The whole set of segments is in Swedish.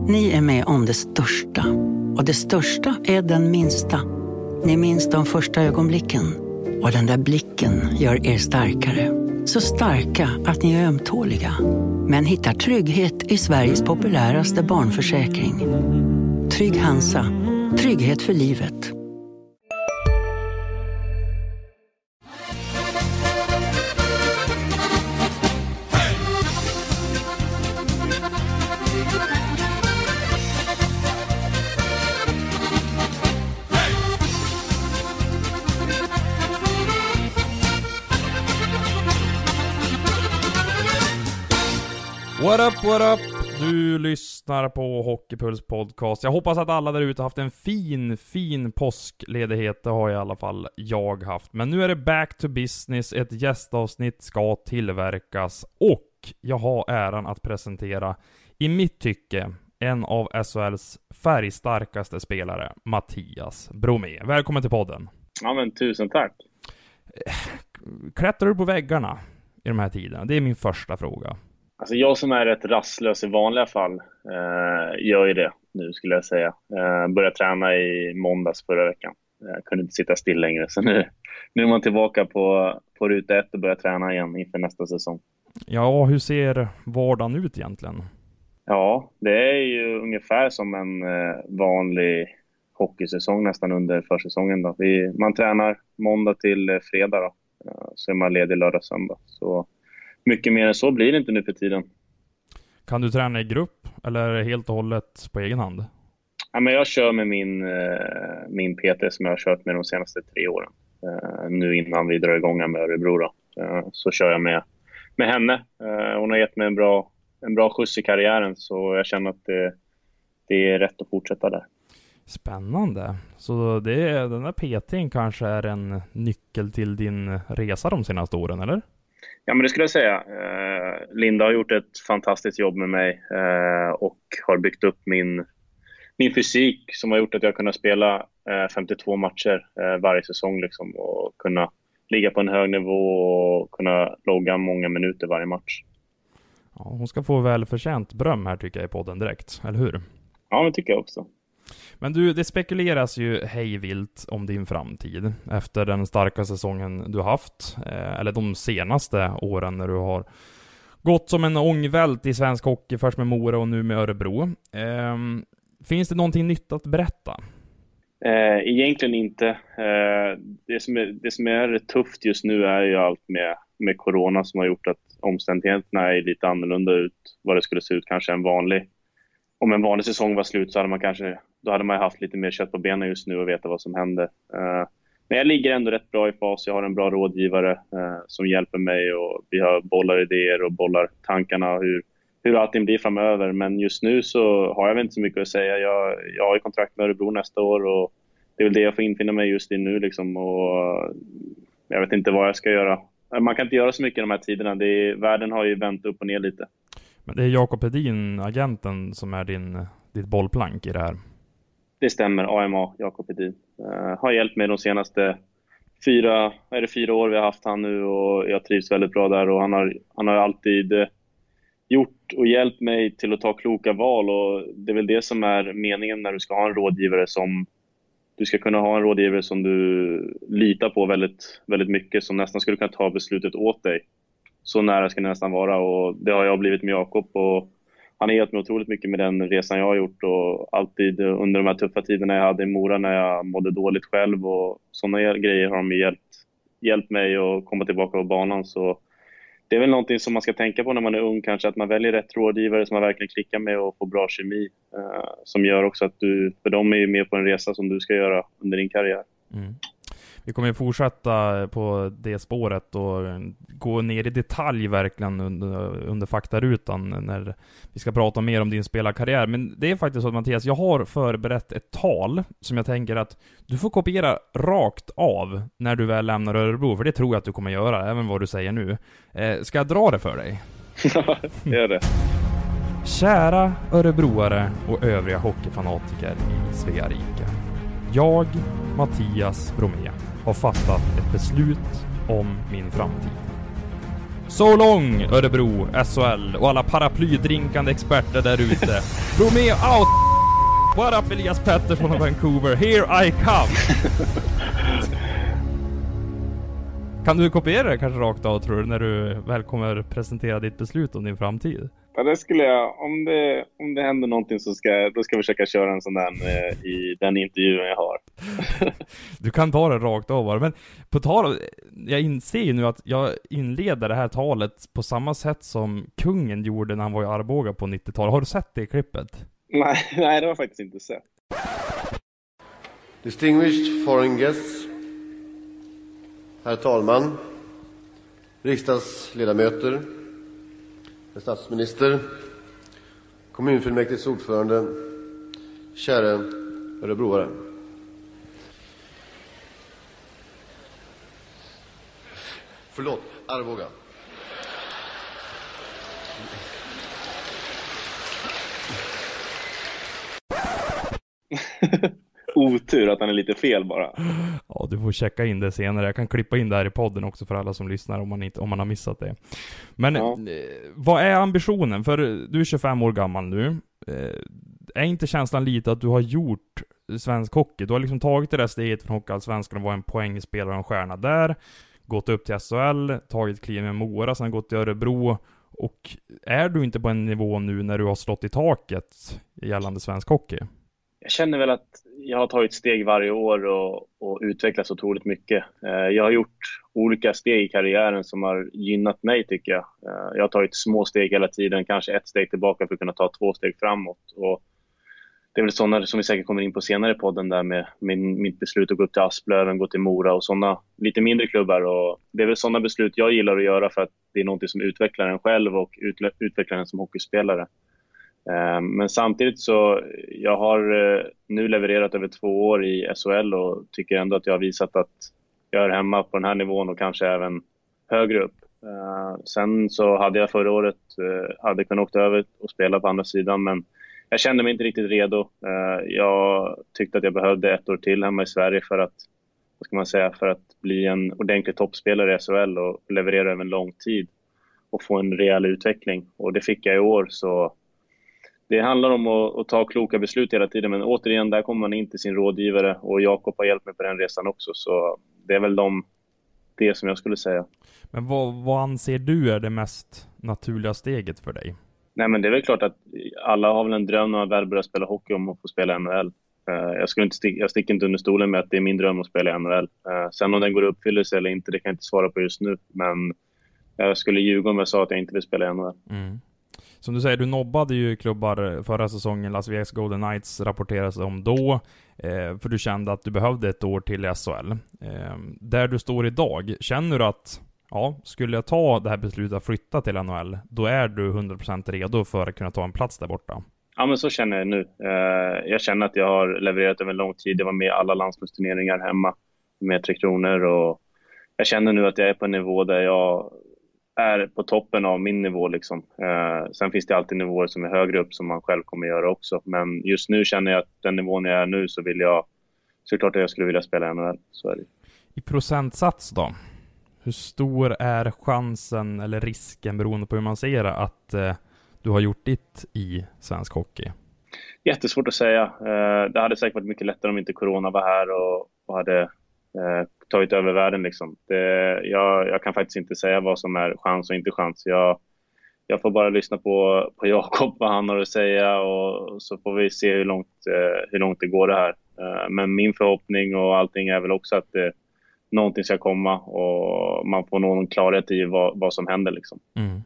Ni är med om det största. Och det största är den minsta. Ni minns de första ögonblicken. Och den där blicken gör er starkare. Så starka att ni är ömtåliga. Men hittar trygghet i Sveriges populäraste barnförsäkring. Trygg Hansa. Trygghet för livet. What up? Du lyssnar på Hockeypuls podcast. Jag hoppas att alla där ute haft en fin påskledighet. Det har i alla fall jag haft. Men nu är det back to business. Ett gästavsnitt ska tillverkas. Och jag har äran att presentera, i mitt tycke, en av SHLs färgstarkaste spelare, Mattias Bromé. Välkommen till podden. Ja, men tusen tack. Klättrar du på väggarna i de här tiderna? Det är min första fråga. Alltså jag som är rätt rastlös i vanliga fall gör ju det nu, skulle jag säga. Började träna i måndags förra veckan. Jag kunde inte sitta still längre. Så nu är man tillbaka på ruta 1 och börjar träna igen inför nästa säsong. Ja, hur ser vardagen ut egentligen? Ja, det är ju ungefär som en vanlig hockeysäsong nästan under försäsongen då. Man tränar måndag till fredag då. Så är man ledig lördag söndag. Så mycket mer än så blir det inte nu för tiden. Kan du träna i grupp eller helt och hållet på egen hand? Ja, men jag kör med min PT som jag har kört med de senaste 3 åren. Nu innan vi drar igång med Örebro då. Så kör jag med henne. Hon har gett mig en bra skjuts i karriären, så jag känner att det är rätt att fortsätta där. Spännande. Så den här PT:n kanske är en nyckel till din resa de senaste åren, eller? Ja, men det skulle jag säga. Linda har gjort ett fantastiskt jobb med mig och har byggt upp min fysik som har gjort att jag kunnat spela 52 matcher varje säsong liksom, och kunna ligga på en hög nivå och kunna logga många minuter varje match. Ja, hon ska få välförtjänt beröm här tycker jag i podden direkt, eller hur? Ja, det tycker jag också. Men du, det spekuleras ju hejvilt om din framtid efter den starka säsongen du haft, eller de senaste åren när du har gått som en ångvält i svensk hockey, först med Mora och nu med Örebro. Finns det någonting nytt att berätta? Egentligen inte. Det som är tufft just nu är ju allt med corona som har gjort att omständigheterna är lite annorlunda ut vad det skulle se ut kanske om en vanlig säsong var slut så hade man haft lite mer kött på benen just nu och veta vad som händer. Men jag ligger ändå rätt bra i fas. Jag har en bra rådgivare som hjälper mig och vi har bollar idéer och bollar tankarna hur allting blir framöver. Men just nu så har jag väl inte så mycket att säga. Jag har kontrakt med Örebro nästa år och det är väl det jag får infinna mig just i nu liksom. Och jag vet inte vad jag ska göra. Man kan inte göra så mycket i de här tiderna. Världen har ju vänt upp och ner lite. Men det är Jakob Hedin, agenten, som är ditt bollplank i det här. Det stämmer, AMA, Jakob Hedin. Har hjälpt mig de senaste 4 år vi har haft han nu och jag trivs väldigt bra där. Och han har alltid gjort och hjälpt mig till att ta kloka val och det är väl det som är meningen när du ska ha en rådgivare som du ska kunna ha en rådgivare som du litar på väldigt, väldigt mycket, som nästan skulle kunna ta beslutet åt dig. Så nära ska det nästan vara och det har jag blivit med Jakob och han har hjälpt mig otroligt mycket med den resan jag har gjort och alltid under de här tuffa tiderna jag hade i Mora när jag mådde dåligt själv och sådana grejer har de hjälpt mig att komma tillbaka på banan. Så det är väl någonting som man ska tänka på när man är ung kanske, att man väljer rätt rådgivare som man verkligen klickar med och får bra kemi som gör också att för de är ju med på en resa som du ska göra under din karriär. Mm. Vi kommer att fortsätta på det spåret och gå ner i detalj verkligen under faktarutan när vi ska prata mer om din spelarkarriär. Men det är faktiskt så att Mattias, jag har förberett ett tal som jag tänker att du får kopiera rakt av när du väl lämnar Örebro, för det tror jag att du kommer göra, även vad du säger nu. Ska jag dra det för dig? Gör det. Kära örebroare och övriga hockeyfanatiker i Svea rike. Jag, Mattias Bromé, har fattat ett beslut om min framtid. So long, Örebro, SHL och alla paraplydrinkande experter där ute. Bromé out! What up, Elias Pettersson från Vancouver? Here I come! Kan du kopiera det kanske rakt av, tror du, när du väl kommer presentera ditt beslut om din framtid? Ja, det skulle jag. Om det händer någonting så ska jag försöka köra en sån där i den intervjun jag har. Du kan ta det rakt av bara. Men på tal, jag inser ju nu att jag inleder det här talet på samma sätt som kungen gjorde när han var i Arboga på 90-talet. Har du sett det klippet? Nej, det har jag faktiskt inte sett. Distinguished foreign guests, herr talman, riksdagsledamöter, herr statsminister, kommunfullmäktiges ordförande, kära örebroare. Förlåt, Arboga. Otur att han är lite fel bara. Ja, du får checka in det senare. Jag kan klippa in det här i podden också för alla som lyssnar om man har missat det. Men ja. Vad är ambitionen? För du är 25 år gammal nu. Är inte känslan lite att du har gjort svensk hockey? Du har liksom tagit det där steget från Hockeyallsvenskan och var en poängspelare och en stjärna där. Gått upp till SHL, tagit kliv med Mora, sen gått till Örebro. Och är du inte på en nivå nu när du har slått i taket gällande svensk hockey? Jag känner väl att jag har tagit steg varje år och utvecklats otroligt mycket. Jag har gjort olika steg i karriären som har gynnat mig, tycker jag. Jag har tagit små steg hela tiden, kanske ett steg tillbaka för att kunna ta 2 steg framåt. Och det är väl sådana som vi säkert kommer in på senare i podden där med mitt beslut att gå upp till Asplöven, gå till Mora och sådana lite mindre klubbar. Och det är väl sådana beslut jag gillar att göra för att det är något som utvecklar en själv och utvecklar en som hockeyspelare. Men samtidigt så jag har nu levererat över 2 år i SHL och tycker ändå att jag har visat att jag är hemma på den här nivån och kanske även högre upp. Sen så hade jag förra året hade kunnat åka över och spela på andra sidan, men jag kände mig inte riktigt redo. Jag tyckte att jag behövde 1 år till hemma i Sverige för att, vad ska man säga, för att bli en ordentlig toppspelare i SHL och leverera över en lång tid och få en rejäl utveckling. Och det fick jag i år, så det handlar om att ta kloka beslut hela tiden, men återigen, där kommer man in till sin rådgivare och Jakob har hjälpt mig på den resan också, så det är väl det som jag skulle säga. Men vad anser du är det mest naturliga steget för dig? Nej, men det är väl klart att alla har väl en dröm när man väl börjar spela hockey om att få spela i NHL. Jag sticker inte under stolen med att det är min dröm att spela i NHL. Sen om den går i uppfyllelse eller inte, det kan jag inte svara på just nu, men jag skulle ljuga om jag sa att jag inte vill spela i NHL. Mm. Som du säger, du nobbade ju klubbar förra säsongen. Las Vegas Golden Knights rapporterades om då, för du kände att du behövde 1 år till i SHL. Där du står idag, känner du att skulle jag ta det här beslutet att flytta till NHL, då är du 100% redo för att kunna ta en plats där borta? Ja, men så känner jag nu. Jag känner att jag har levererat över en lång tid. Jag var med i alla landslagsturneringar hemma med 3 Kronor, och jag känner nu att jag är på en nivå där jag är på toppen av min nivå liksom. Sen finns det alltid nivåer som är högre upp som man själv kommer göra också. Men just nu känner jag att den nivån jag är nu, så vill jag, såklart att jag skulle vilja spela i NHL. Så är det. I procentsats då? Hur stor är chansen eller risken, beroende på hur man ser det, att du har gjort ditt i svensk hockey? Jättesvårt att säga. Det hade säkert varit mycket lättare om inte corona var här och hade tagit över världen liksom. Jag kan faktiskt inte säga vad som är chans och inte chans. Jag får bara lyssna på Jakob, vad han har att säga, och så får vi se hur långt det går det här. Men min förhoppning och allting är väl också att någonting ska komma och man får någon klarhet i vad som händer liksom. Mm.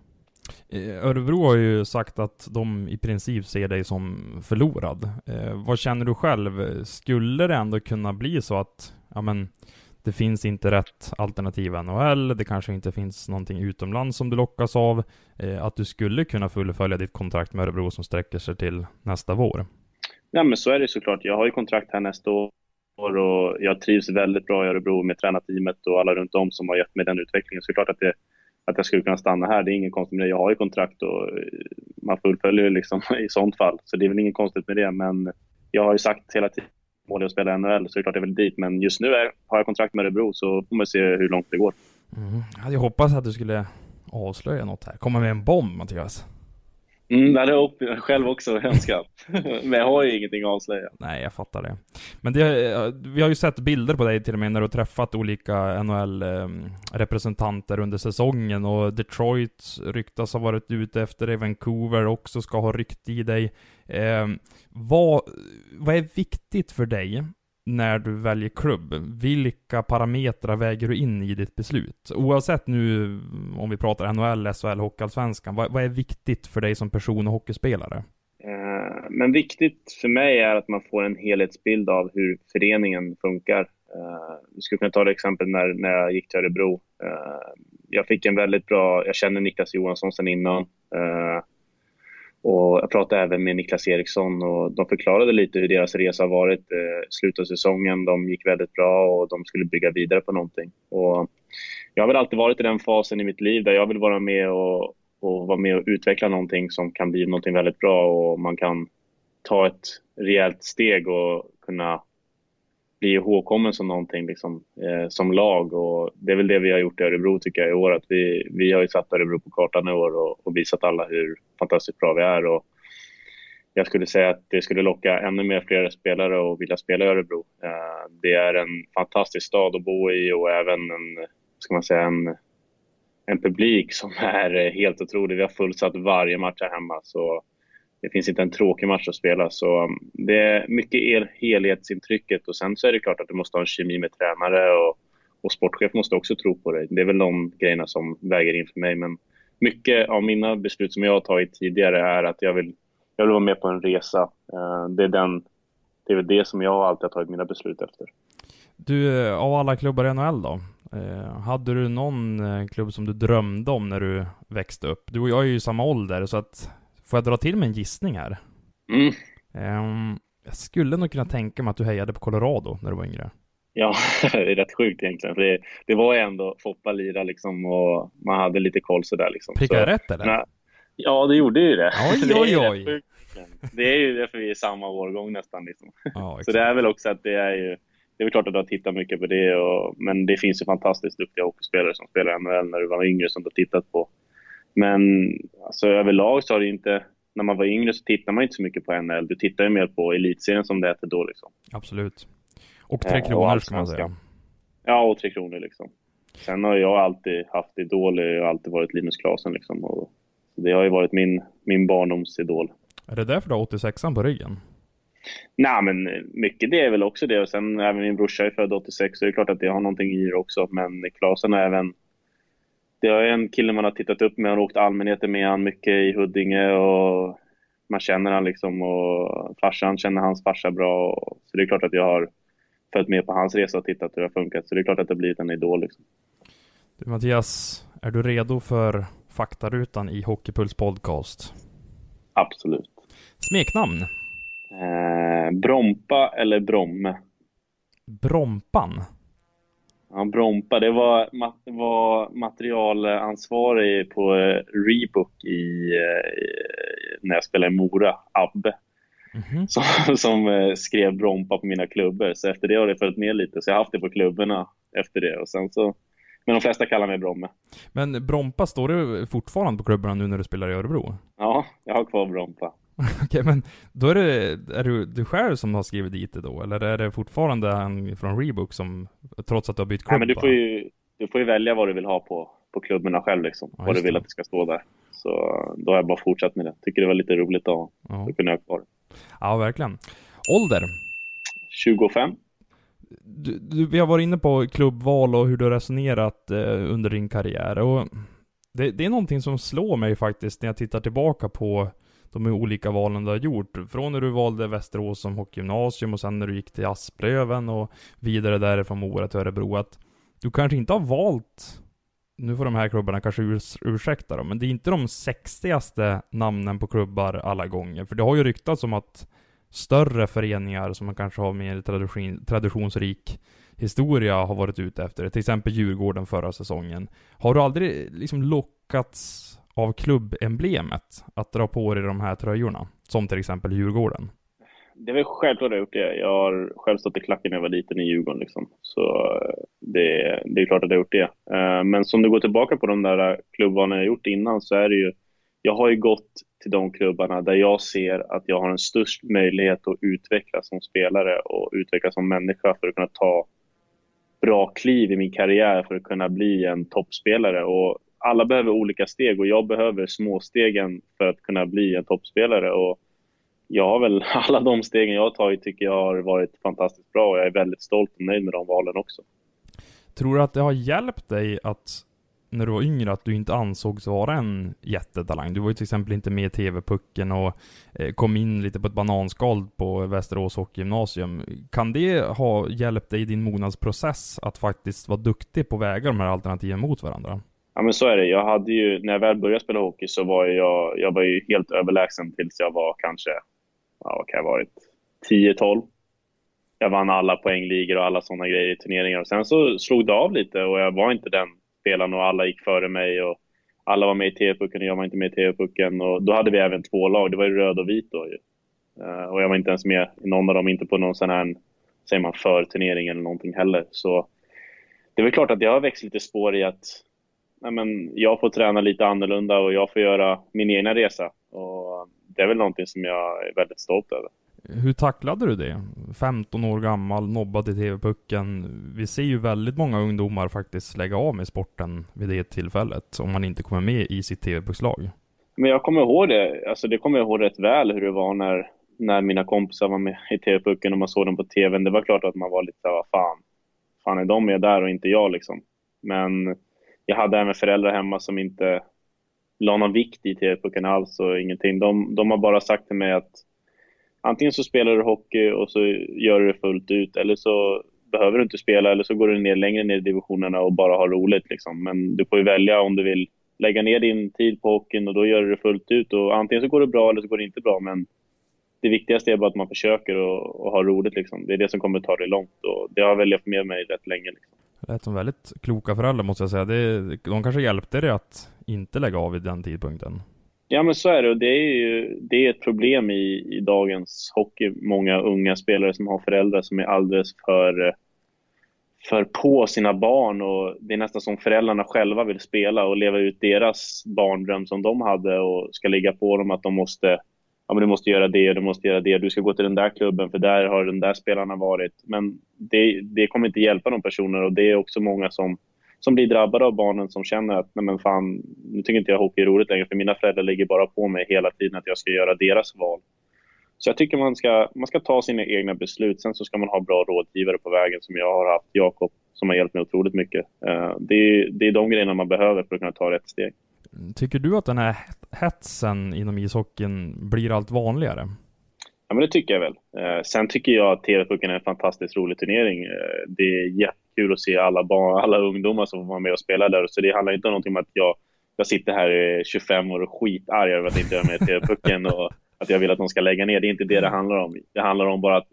Örebro har ju sagt att de i princip ser dig som förlorad. Vad känner du själv? Skulle det ändå kunna bli så att det finns inte rätt alternativ i NHL, det kanske inte finns någonting utomlands som du lockas av, att du skulle kunna fullfölja ditt kontrakt med Örebro som sträcker sig till nästa vår? Ja, men så är det såklart. Jag har ju kontrakt här nästa år och jag trivs väldigt bra i Örebro med tränarteamet och alla runt om som har gett mig den utvecklingen. Så klart att jag skulle kunna stanna här, det är ingen konstigt med det. Jag har ju kontrakt och man fullföljer liksom i sånt fall. Så det är väl ingen konstigt med det, men jag har ju sagt hela tiden målet att spela NHL, så det är klart det är väl dit. Men just nu har jag kontrakt med Örebro, så får man se hur långt det går. Jag hoppas att du skulle avslöja något här. Kommer med en bomb, Mattias. Det hade jag själv också önskat. Men jag har ju ingenting att avslöja. Nej, jag fattar det. Men vi har ju sett bilder på dig till och med när du har träffat olika NHL-representanter under säsongen. Och Detroit ryktas ha varit ute efter dig. Vancouver också ska ha ryckt i dig. Vad är viktigt för dig när du väljer klubb? Vilka parametrar väger du in i ditt beslut? Oavsett nu om vi pratar NHL, SHL, Hockeyallsvenskan, vad är viktigt för dig som person och hockeyspelare? Men viktigt för mig är att man får en helhetsbild av hur föreningen funkar. Vi skulle kunna ta det exempel när jag gick till Örebro. Jag fick en väldigt bra, jag känner Niklas Johansson sedan innan. Och jag pratade även med Niklas Eriksson och de förklarade lite hur deras resa har varit. Slutet av säsongen, de gick väldigt bra och de skulle bygga vidare på någonting. Och jag har väl alltid varit i den fasen i mitt liv där jag vill vara med och vara med och utveckla någonting som kan bli någonting väldigt bra och man kan ta ett rejält steg och kunna bli ihågkommen som någonting liksom, som lag. Och det är väl det vi har gjort i Örebro tycker jag i år. Att vi har ju satt Örebro på kartan i år och visat alla hur fantastiskt bra vi är. Och jag skulle säga att det skulle locka ännu mer fler spelare och vilja spela i Örebro. Det är en fantastisk stad att bo i och även en publik som är helt otrolig. Vi har fullsatt varje match här hemma så det finns inte en tråkig match att spela. Så det är mycket helhetsintrycket och sen så är det klart att du måste ha en kemi med tränare och sportchef måste också tro på dig. Det är väl de grejerna som väger in för mig. Men mycket av mina beslut som jag har tagit tidigare är att jag vill vara med på en resa. Det är väl det som jag alltid har tagit mina beslut efter. Du, av alla klubbar i NHL då? Hade du någon klubb som du drömde om när du växte upp? Du och jag är ju i samma ålder så att får jag dra till med en gissning här? Jag skulle nog kunna tänka mig att du hejade på Colorado när du var yngre. Ja, det är rätt sjukt egentligen. För det var ju ändå Foppa lira liksom och man hade lite koll sådär liksom. Prickade jag rätt eller? Ja, det gjorde ju det. Oj. Det är ju därför vi är i samma årgång nästan liksom. Ja, så det är väl också att det är väl klart att du har tittat mycket på det. Men det finns ju fantastiskt duktiga hockeyspelare som spelar NHL när du var yngre som du har tittat på. Men alltså, överlag så har det inte... När man var yngre så tittar man inte så mycket på NHL. Du tittar ju mer på elitserien som det heter då liksom. Absolut. Och 3 kronor ska man säga. Ja, och 3 kronor liksom. Sen har jag alltid haft idol. Jag har alltid varit Linus Klasen liksom. Och det har ju varit min barndomsidol. Är det därför du har 86an på ryggen? Nej, men mycket det är väl också det. Och sen även min brorsa är född 86 så är det klart att det har någonting i det också. Men Klasen är även... Det är en kille man har tittat upp med. Han har åkt allmänheten med han mycket i Huddinge. Och man känner han liksom. Och farsan känner hans farsa bra. Så det är klart att jag har följt med på hans resa och tittat hur det har funkat. Så det är klart att det har blivit en idol liksom. Du Mattias, är du redo för faktarutan i Hockeypuls podcast? Absolut. Smeknamn? Brompa eller Bromme? Brompan? Ja, Brompa. Det var materialansvarig på Reebok när jag spelade i Mora, Abbe. Som skrev Brompa på mina klubbor. Så efter det har det följt med lite. Så jag har haft det på klubborna efter det. Och sen så... Men de flesta kallar mig Bromme. Men Brompa, står du fortfarande på klubborna nu när du spelar i Örebro? Ja, jag har kvar Brompa. Okej, men då är du själv som har skrivit dit det då? Eller är det fortfarande han från Reebok som, trots att du har bytt klubb? Nej, men du får ju välja vad du vill ha på klubborna själv liksom. Ja, vad du vill att det ska stå där. Så då har jag bara fortsatt med det. Tycker det var lite roligt att kunna ha kvar. Ja, verkligen. Ålder? 25. Vi har varit inne på klubbval och hur du har resonerat under din karriär. Och det är någonting som slår mig faktiskt när jag tittar tillbaka på de olika valen du har gjort. Från när du valde Västerås som hockeygymnasium och sen när du gick till Asplöven och vidare därifrån Mora till Örebro. Att du kanske inte har valt, nu får de här klubbarna kanske ursäkta dem, men det är inte de sexigaste namnen på klubbar alla gånger. För det har ju ryktats om att större föreningar som man kanske har mer traditionsrik historia har varit ute efter det. Till exempel Djurgården förra säsongen. Har du aldrig liksom lockats av klubbemblemet att dra på dig de här tröjorna? Som till exempel Djurgården. Det är väl självklart att jag har gjort det. Jag har själv stått i klacken när jag var liten i Djurgården. Liksom. Så det är klart att jag har gjort det. Men som du går tillbaka på de där klubbarna jag gjort innan, så är det ju... Jag har ju gått till de klubbarna där jag ser att jag har en störst möjlighet att utvecklas som spelare och utvecklas som människa för att kunna ta bra kliv i min karriär för att kunna bli en toppspelare. Och alla behöver olika steg och jag behöver småstegen för att kunna bli en toppspelare. Och jag har väl alla de stegen jag har tagit tycker jag har varit fantastiskt bra och jag är väldigt stolt och nöjd med de valen också. Tror du att det har hjälpt dig att när du var yngre att du inte ansågs vara en jättetalang? Du var ju till exempel inte med i TV-pucken och kom in lite på ett bananskal på Västerås hockeygymnasium. Kan det ha hjälpt dig i din mognadsprocess att faktiskt vara duktig på väga de här alternativen mot varandra? Ja, men så är det. Jag hade ju, när jag väl började spela hockey så var jag var ju helt överlägsen tills jag var kanske, vad kan jag ha varit, 10-12. Jag vann alla poängligor och alla sådana grejer i turneringar. Och sen så slog det av lite och jag var inte den spelaren och alla gick före mig och alla var med i TV-pucken och jag var inte med i TV-pucken. Och då hade vi även 2 lag, det var ju röd och vit då ju. Och jag var inte ens med i någon av dem, inte på någon sån här, säger man, förturnering eller någonting heller. Så det är väl klart att jag har växt lite spår i att jag får träna lite annorlunda och jag får göra min egna resa. Och det är väl någonting som jag är väldigt stolt över. Hur tacklade du det? 15 år gammal, nobbat i TV-pucken. Vi ser ju väldigt många ungdomar faktiskt lägga av med sporten vid det tillfället om man inte kommer med i sitt TV-puckslag. Men jag kommer ihåg det. Alltså det kommer jag ihåg rätt väl hur det var när mina kompisar var med i TV-pucken och man såg dem på TV:n. Det var klart att man var lite så här, fan är de med där och inte jag liksom. Men jag hade även föräldrar hemma som inte la någon vikt i TV-pucken alls och ingenting. De har bara sagt till mig att antingen så spelar du hockey och så gör du det fullt ut, eller så behöver du inte spela, eller så går du längre ner i divisionerna och bara har roligt liksom. Men du får ju välja om du vill lägga ner din tid på hockeyn och då gör du det fullt ut. Och antingen så går det bra eller så går det inte bra, men det viktigaste är bara att man försöker och ha roligt liksom. Det är det som kommer ta dig långt och det har väl levt med mig rätt länge liksom. Det lät som väldigt kloka föräldrar måste jag säga. De kanske hjälpte dig att inte lägga av vid den tidpunkten. Ja men så är det och det är ett problem i dagens hockey. Många unga spelare som har föräldrar som är alldeles för på sina barn och det är nästan som föräldrarna själva vill spela och leva ut deras barndröm som de hade och ska ligga på dem att de måste, du måste göra det och du måste göra det, du ska gå till den där klubben för där har den där spelarna varit. Men det kommer inte hjälpa de personer och det är också många som blir drabbade av barnen som känner att nej men fan, nu tycker inte jag hockey är roligt längre för mina föräldrar ligger bara på mig hela tiden att jag ska göra deras val. Så jag tycker man ska ta sina egna beslut. Sen så ska man ha bra rådgivare på vägen som jag har haft, Jakob, som har hjälpt mig otroligt mycket. Det är de grejerna man behöver för att kunna ta rätt steg. Tycker du att den här hetsen inom ishockeyn blir allt vanligare? Ja, men det tycker jag väl. Sen tycker jag att TV-pucken är en fantastiskt rolig turnering. Det är jättekul att se alla ungdomar som får vara med och spela där. Så det handlar inte om någonting om att jag sitter här 25 år och skitarg över att inte jag är med i TV-pucken och att jag vill att de ska lägga ner. Det är inte det handlar om. Det handlar om bara att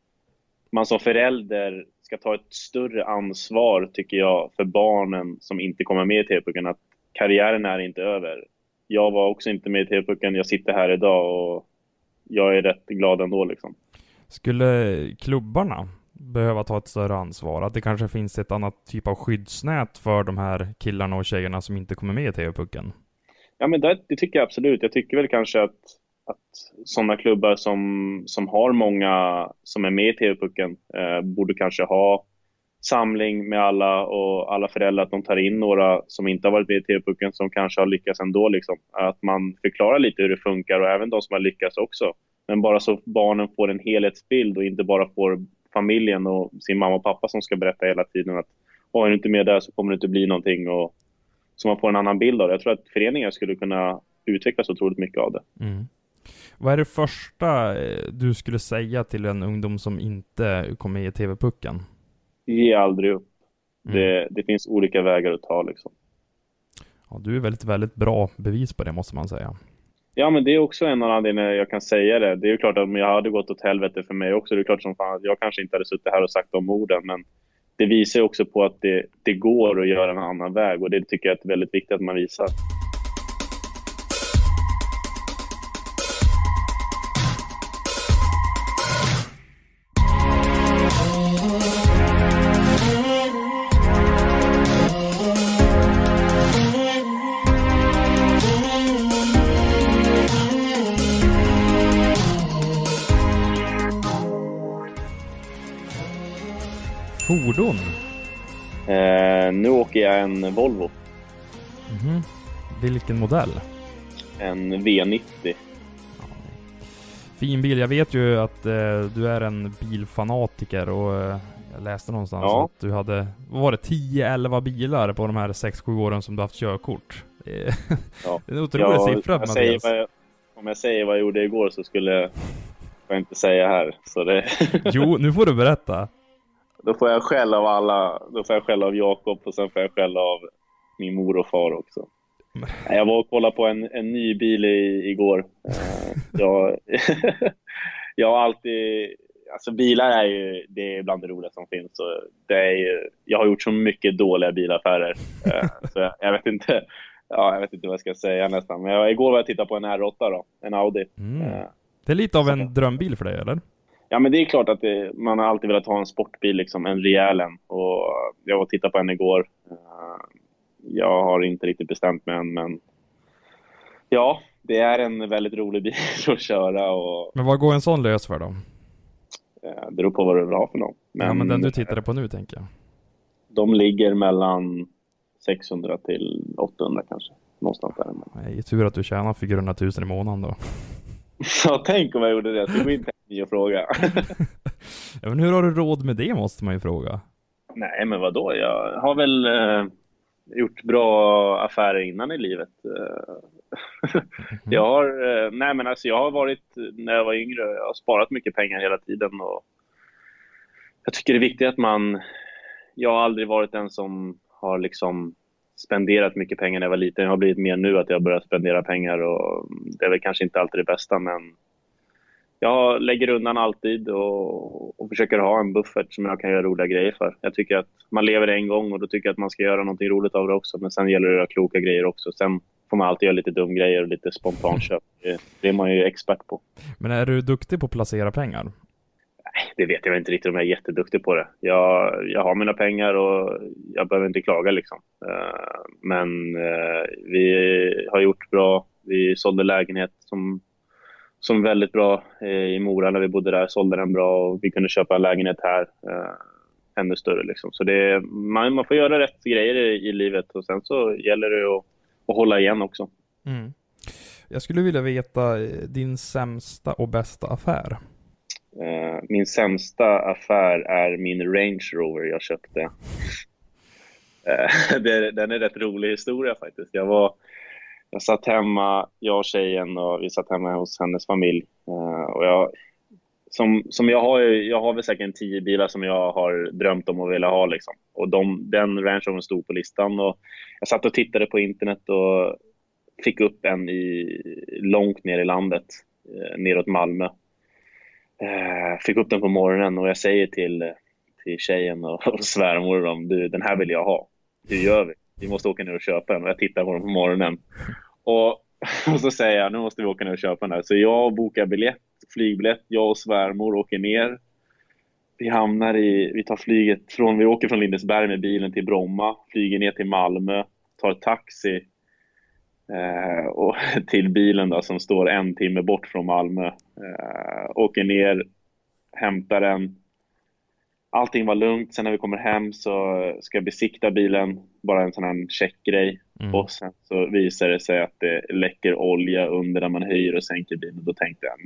man som förälder ska ta ett större ansvar, tycker jag, för barnen som inte kommer med i TV-pucken. Att karriären är inte över. Jag var också inte med i TV-pucken. Jag sitter här idag och jag är rätt glad ändå liksom. Skulle klubbarna behöva ta ett större ansvar? Att det kanske finns ett annat typ av skyddsnät för de här killarna och tjejerna som inte kommer med i TV-pucken? Ja, men det tycker jag absolut. Jag tycker väl kanske att sådana klubbar som har många som är med i TV-pucken borde kanske ha samling med alla och alla föräldrar, att de tar in några som inte har varit med i TV-pucken som kanske har lyckats ändå liksom. Att man förklarar lite hur det funkar och även de som har lyckats också. Men bara så barnen får en helhetsbild och inte bara får familjen och sin mamma och pappa som ska berätta hela tiden att är du inte med där så kommer det inte bli någonting, och så man får en annan bild av det. Jag tror att föreningar skulle kunna utvecklas otroligt mycket av det. Mm. Vad är det första du skulle säga till en ungdom som inte kommer i TV-pucken? Ge aldrig upp. Det finns olika vägar att ta liksom. Ja, du är väldigt, väldigt bra bevis på det, måste man säga. Ja, men det är också en av anledningarna jag kan säga det. Det är ju klart att om jag hade gått åt helvete för mig också, det är klart som fan att jag kanske inte hade suttit här och sagt de orden, men det visar också på att det går att göra en annan väg, och det tycker jag är väldigt viktigt att man visar. fordon? Nu åker jag en Volvo. Mhm. Vilken modell? En V90. Fin bil. Jag vet ju att du är en bilfanatiker och jag läste någonstans att du hade, vad var det, 10-11 bilar på de här 6-7 åren som du haft körkort. Det är en otrolig siffra. Om jag säger vad jag gjorde igår så skulle jag inte säga här. Så det... Jo, nu får du berätta. Då får jag skäll av alla. Då får jag skäll av Jakob och sen får jag skäll av min mor och far också. Jag var och kollade på en ny bil igår. Jag har alltid... Alltså bilar är ju det är bland det roliga som finns. Så det är ju, jag har gjort så mycket dåliga bilaffärer. Så jag vet inte... Ja, jag vet inte vad jag ska säga nästan. Men igår var jag tittade på en R8 då. En Audi. Det är lite av en drömbil för dig, eller? Ja, men det är klart att man har alltid velat ha en sportbil, liksom, en rejäl en. Och jag var och tittade på en igår. Jag har inte riktigt bestämt mig än, men ja, det är en väldigt rolig bil att köra. Och... Men vad går en sån lös för då? Det beror på vad du vill ha för någon. Men den du tittade på nu, tänker jag. De ligger mellan 600 till 800 kanske. Någonstans där. Det är tur att du tjänar 400 000 i månaden då. Ja, tänk om jag gjorde det. Det går inte att fråga. Ja, men hur har du råd med det, måste man ju fråga. Nej, men vadå? Jag har väl gjort bra affärer innan i livet. Jag har varit, när jag var yngre, jag har sparat mycket pengar hela tiden. Och jag tycker det är viktigt att jag har aldrig varit den som har liksom spenderat mycket pengar när jag var liten. Jag har blivit mer nu att jag börjat spendera pengar och det är väl kanske inte alltid det bästa, men jag lägger undan alltid och försöker ha en buffert som jag kan göra roliga grejer för. Jag tycker att man lever en gång och då tycker jag att man ska göra någonting roligt av det också, men sen gäller det att göra kloka grejer också. Sen får man alltid göra lite dum grejer och lite spontanköp. Det är man ju expert på. Men är du duktig på att placera pengar? Det vet jag inte riktigt om jag är jätteduktig på det. Jag har mina pengar och jag behöver inte klaga liksom. Men vi har gjort bra. Vi sålde lägenhet som väldigt bra i Mora när vi bodde där. Sålde den bra och vi kunde köpa en lägenhet här ännu större liksom. Så man får göra rätt grejer i livet och sen så gäller det att hålla igen också. Mm. Jag skulle vilja veta din sämsta och bästa affär. Min sämsta affär är min Range Rover jag köpte. Den är rätt rolig historia faktiskt. Jag satt hemma, jag och tjejen, och vi satt hemma hos hennes familj. Och jag har väl säkert 10 bilar som jag har drömt om och vilja ha liksom. Och den Range Rover stod på listan och jag satt och tittade på internet och fick upp en långt ner i landet, neråt Malmö. Fick upp den på morgonen och jag säger till tjejen och svärmor om den här vill jag ha. Hur gör vi? Vi måste åka ner och köpa den. Och jag tittar på den på morgonen. Och så säger jag, nu måste vi åka ner och köpa den här. Så jag bokar flygbiljett. Jag och svärmor åker ner. Vi tar flyget vi åker från Lindesberg med bilen till Bromma. Flyger ner till Malmö. Tar taxi. Och till bilen då, som står 1 timme bort från Malmö. Åker ner, hämtar den. Allting var lugnt. Sen när vi kommer hem så ska jag besikta bilen. Bara en sån här checkgrej. Och sen så visar det sig att det läcker olja under när man höjer och sänker bilen. Då tänkte jag,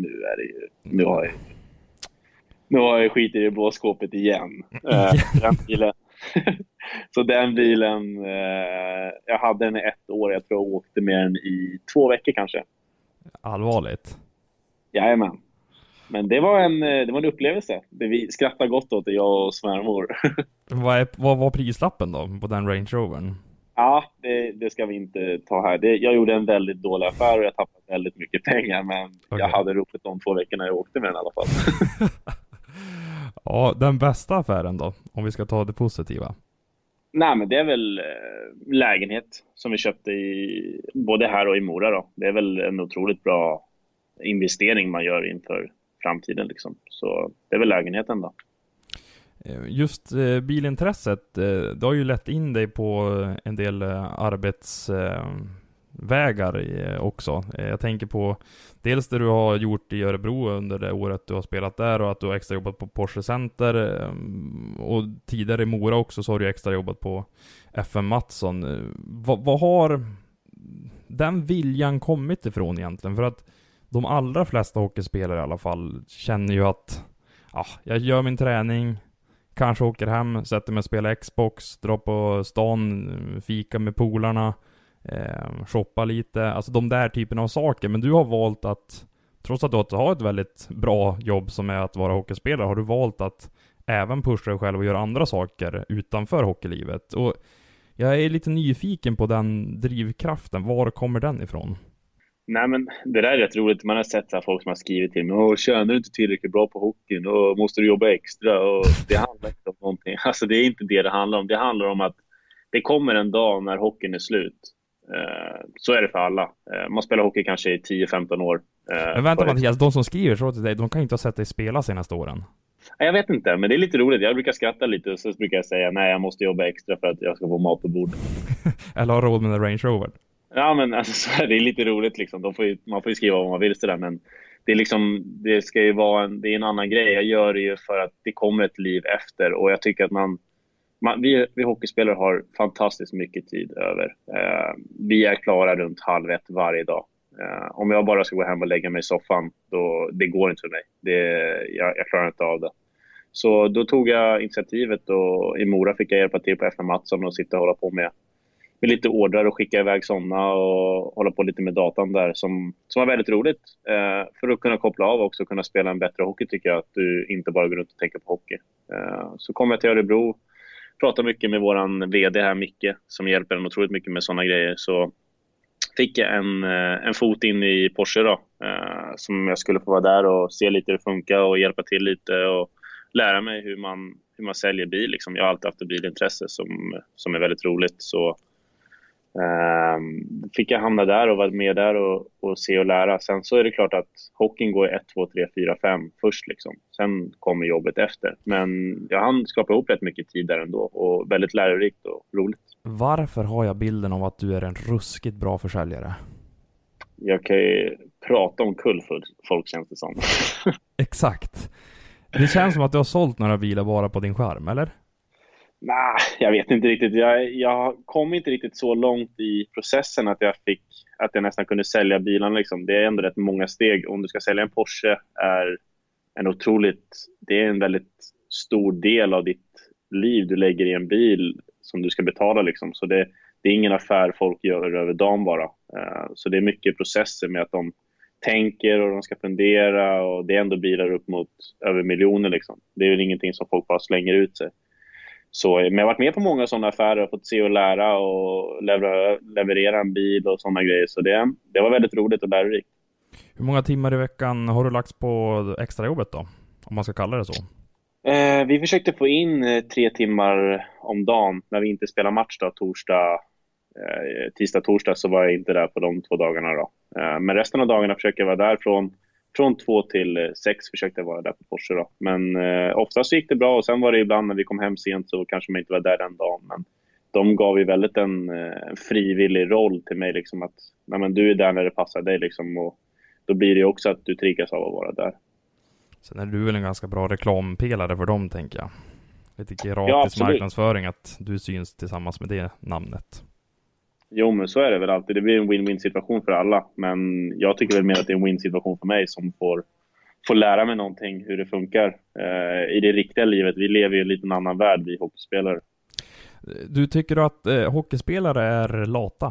nu har jag skit i det blå skåpet igen. Den bilen. Så den bilen, jag hade den i 1 år. Jag tror jag åkte med den i 2 veckor kanske. Allvarligt? Jajamän. Men det var en upplevelse. Vi skrattade gott åt det, jag och svärmor. Vad var prislappen då på den Range Rovern? Ja, det ska vi inte ta här. Jag gjorde en väldigt dålig affär och jag tappade väldigt mycket pengar. Men Jag hade roligt de 2 veckorna jag åkte med den i alla fall. Ja, den bästa affären då? Om vi ska ta det positiva. Nej, men det är väl lägenhet som vi köpte både här och i Mora då. Det är väl en otroligt bra investering man gör inför framtiden liksom. Så det är väl lägenheten då. Just bilintresset, det har ju lett in dig på en del vägar också. Jag tänker på dels det du har gjort i Örebro under det året du har spelat där och att du har extra jobbat på Porsche Center och tidigare i Mora också så har du extra jobbat på FM Mattsson. Vad har den viljan kommit ifrån egentligen? För att de allra flesta hockeyspelare i alla fall känner ju att jag gör min träning, kanske åker hem, sätter mig och spelar Xbox, drar på stan, fika med polarna, shoppa lite, alltså de där typen av saker. Men du har valt att, trots att du har ett väldigt bra jobb som är att vara hockeyspelare, har du valt att även pusha dig själv och göra andra saker utanför hockeylivet. Och jag är lite nyfiken på den drivkraften. Var kommer den ifrån? Nej, men det där är rätt roligt. Man har sett så här folk som har skrivit till mig: tjänar du inte tillräckligt bra på hockeyn och måste du jobba extra? Och det handlar inte om någonting. Alltså det är inte det handlar om. Det handlar om att det kommer en dag när hockeyn är slut. Så är det för alla. Man spelar hockey kanske i 10-15 år. Men vänta Mattias, de som skriver så till dig, de kan inte ha sett dig spela senaste åren. Jag vet inte, men det är lite roligt. Jag brukar skratta lite och så brukar jag säga nej, jag måste jobba extra för att jag ska få mat på bordet. Eller ha råd med en Range Rover. Ja, men alltså, så är det lite roligt liksom. Man får ju skriva vad man vill sådär, men det är liksom, det ska ju vara det är en annan grej. Jag gör det ju för att det kommer ett liv efter, och jag tycker att vi hockeyspelare har fantastiskt mycket tid över. Vi är klara runt 12:30 varje dag. Om jag bara ska gå hem och lägga mig i soffan, då det går inte för mig. Jag klarar inte av det. Så då tog jag initiativet, och i Mora fick jag hjälpa till på FM Mattsson och sitta och hålla på med lite ordrar och skicka iväg sådana och hålla på lite med datan där som var väldigt roligt. För att kunna koppla av också och kunna spela en bättre hockey, tycker jag, att du inte bara går runt och tänker på hockey. Så kom jag till Örebro, pratade mycket med våran vd här, Micke, som hjälper en otroligt mycket med sådana grejer. Så fick jag en fot in i Porsche då, som jag skulle få vara där och se lite hur det funkar och hjälpa till lite och lära mig hur man säljer bil liksom. Jag har alltid haft ett bilintresse som är väldigt roligt, så fick jag hamna där och vara med där och se och lära. Sen så är det klart att hockeyn går 1, 2, 3, 4, 5 först liksom. Sen kommer jobbet efter. Men jag hann skapa ihop rätt mycket tid där ändå, och väldigt lärorikt och roligt. Varför har jag bilden av att du är en ruskigt bra försäljare? Jag kan ju prata om folk, känns det som. Exakt. Det känns som att du har sålt några bilar bara på din skärm, eller? Nej, jag vet inte riktigt. Jag kom inte riktigt så långt i processen att jag nästan kunde sälja bilarna liksom. Det är ändå rätt många steg. Om du ska sälja en Porsche det är en väldigt stor del av ditt liv du lägger i en bil som du ska betala liksom. Så det är ingen affär folk gör över dagen bara. Så det är mycket processer med att de tänker och de ska fundera, och det är ändå bilar upp mot över miljoner liksom. Det är väl ingenting som folk bara slänger ut sig. Så, men jag har varit med på många sådana affärer och fått se och lära och leverera en bil och sådana grejer. Så det var väldigt roligt och lärorikt. Hur många timmar i veckan har du lagt på extrajobbet då? Om man ska kalla det så. Vi försökte få in 3 timmar om dagen när vi inte spelar match då, tisdag, torsdag, så var jag inte där på de 2 dagarna då. Men resten av dagarna försöker jag vara där från 2 till 6 försökte jag vara där på Porsche då. Men oftast gick det bra, och sen var det ibland när vi kom hem sent så kanske man inte var där den dagen. Men de gav ju väldigt en frivillig roll till mig liksom, att nej, men du är där när det passar dig liksom, och då blir det också att du triggas av att vara där. Sen är du väl en ganska bra reklampelare för dem, tänker jag. Lite gratis marknadsföring att du syns tillsammans med det namnet. Jo, men så är det väl alltid. Det blir en win-win situation för alla. Men jag tycker väl mer att det är en win-situation för mig som får lära mig någonting, hur det funkar i det riktiga livet. Vi lever i en liten annan värld, vi hockeyspelare. Du tycker att hockeyspelare är lata?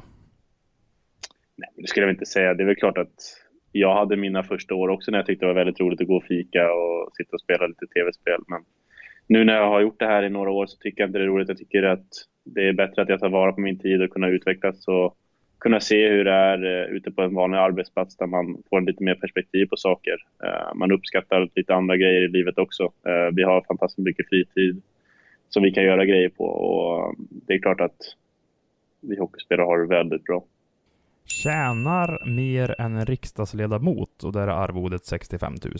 Nej, det skulle jag inte säga. Det är väl klart att jag hade mina första år också när jag tyckte det var väldigt roligt att gå och fika och sitta och spela lite tv-spel. Men nu när jag har gjort det här i några år så tycker jag inte det är roligt. Jag tycker att det är bättre att jag tar vara på min tid och kunna utvecklas och kunna se hur det är ute på en vanlig arbetsplats där man får lite mer perspektiv på saker. Man uppskattar lite andra grejer i livet också. Vi har fantastiskt mycket fritid som vi kan göra grejer på, och det är klart att vi hockeyspelare har det väldigt bra. Tjänar mer än en riksdagsledamot, och där är arvodet 65 000.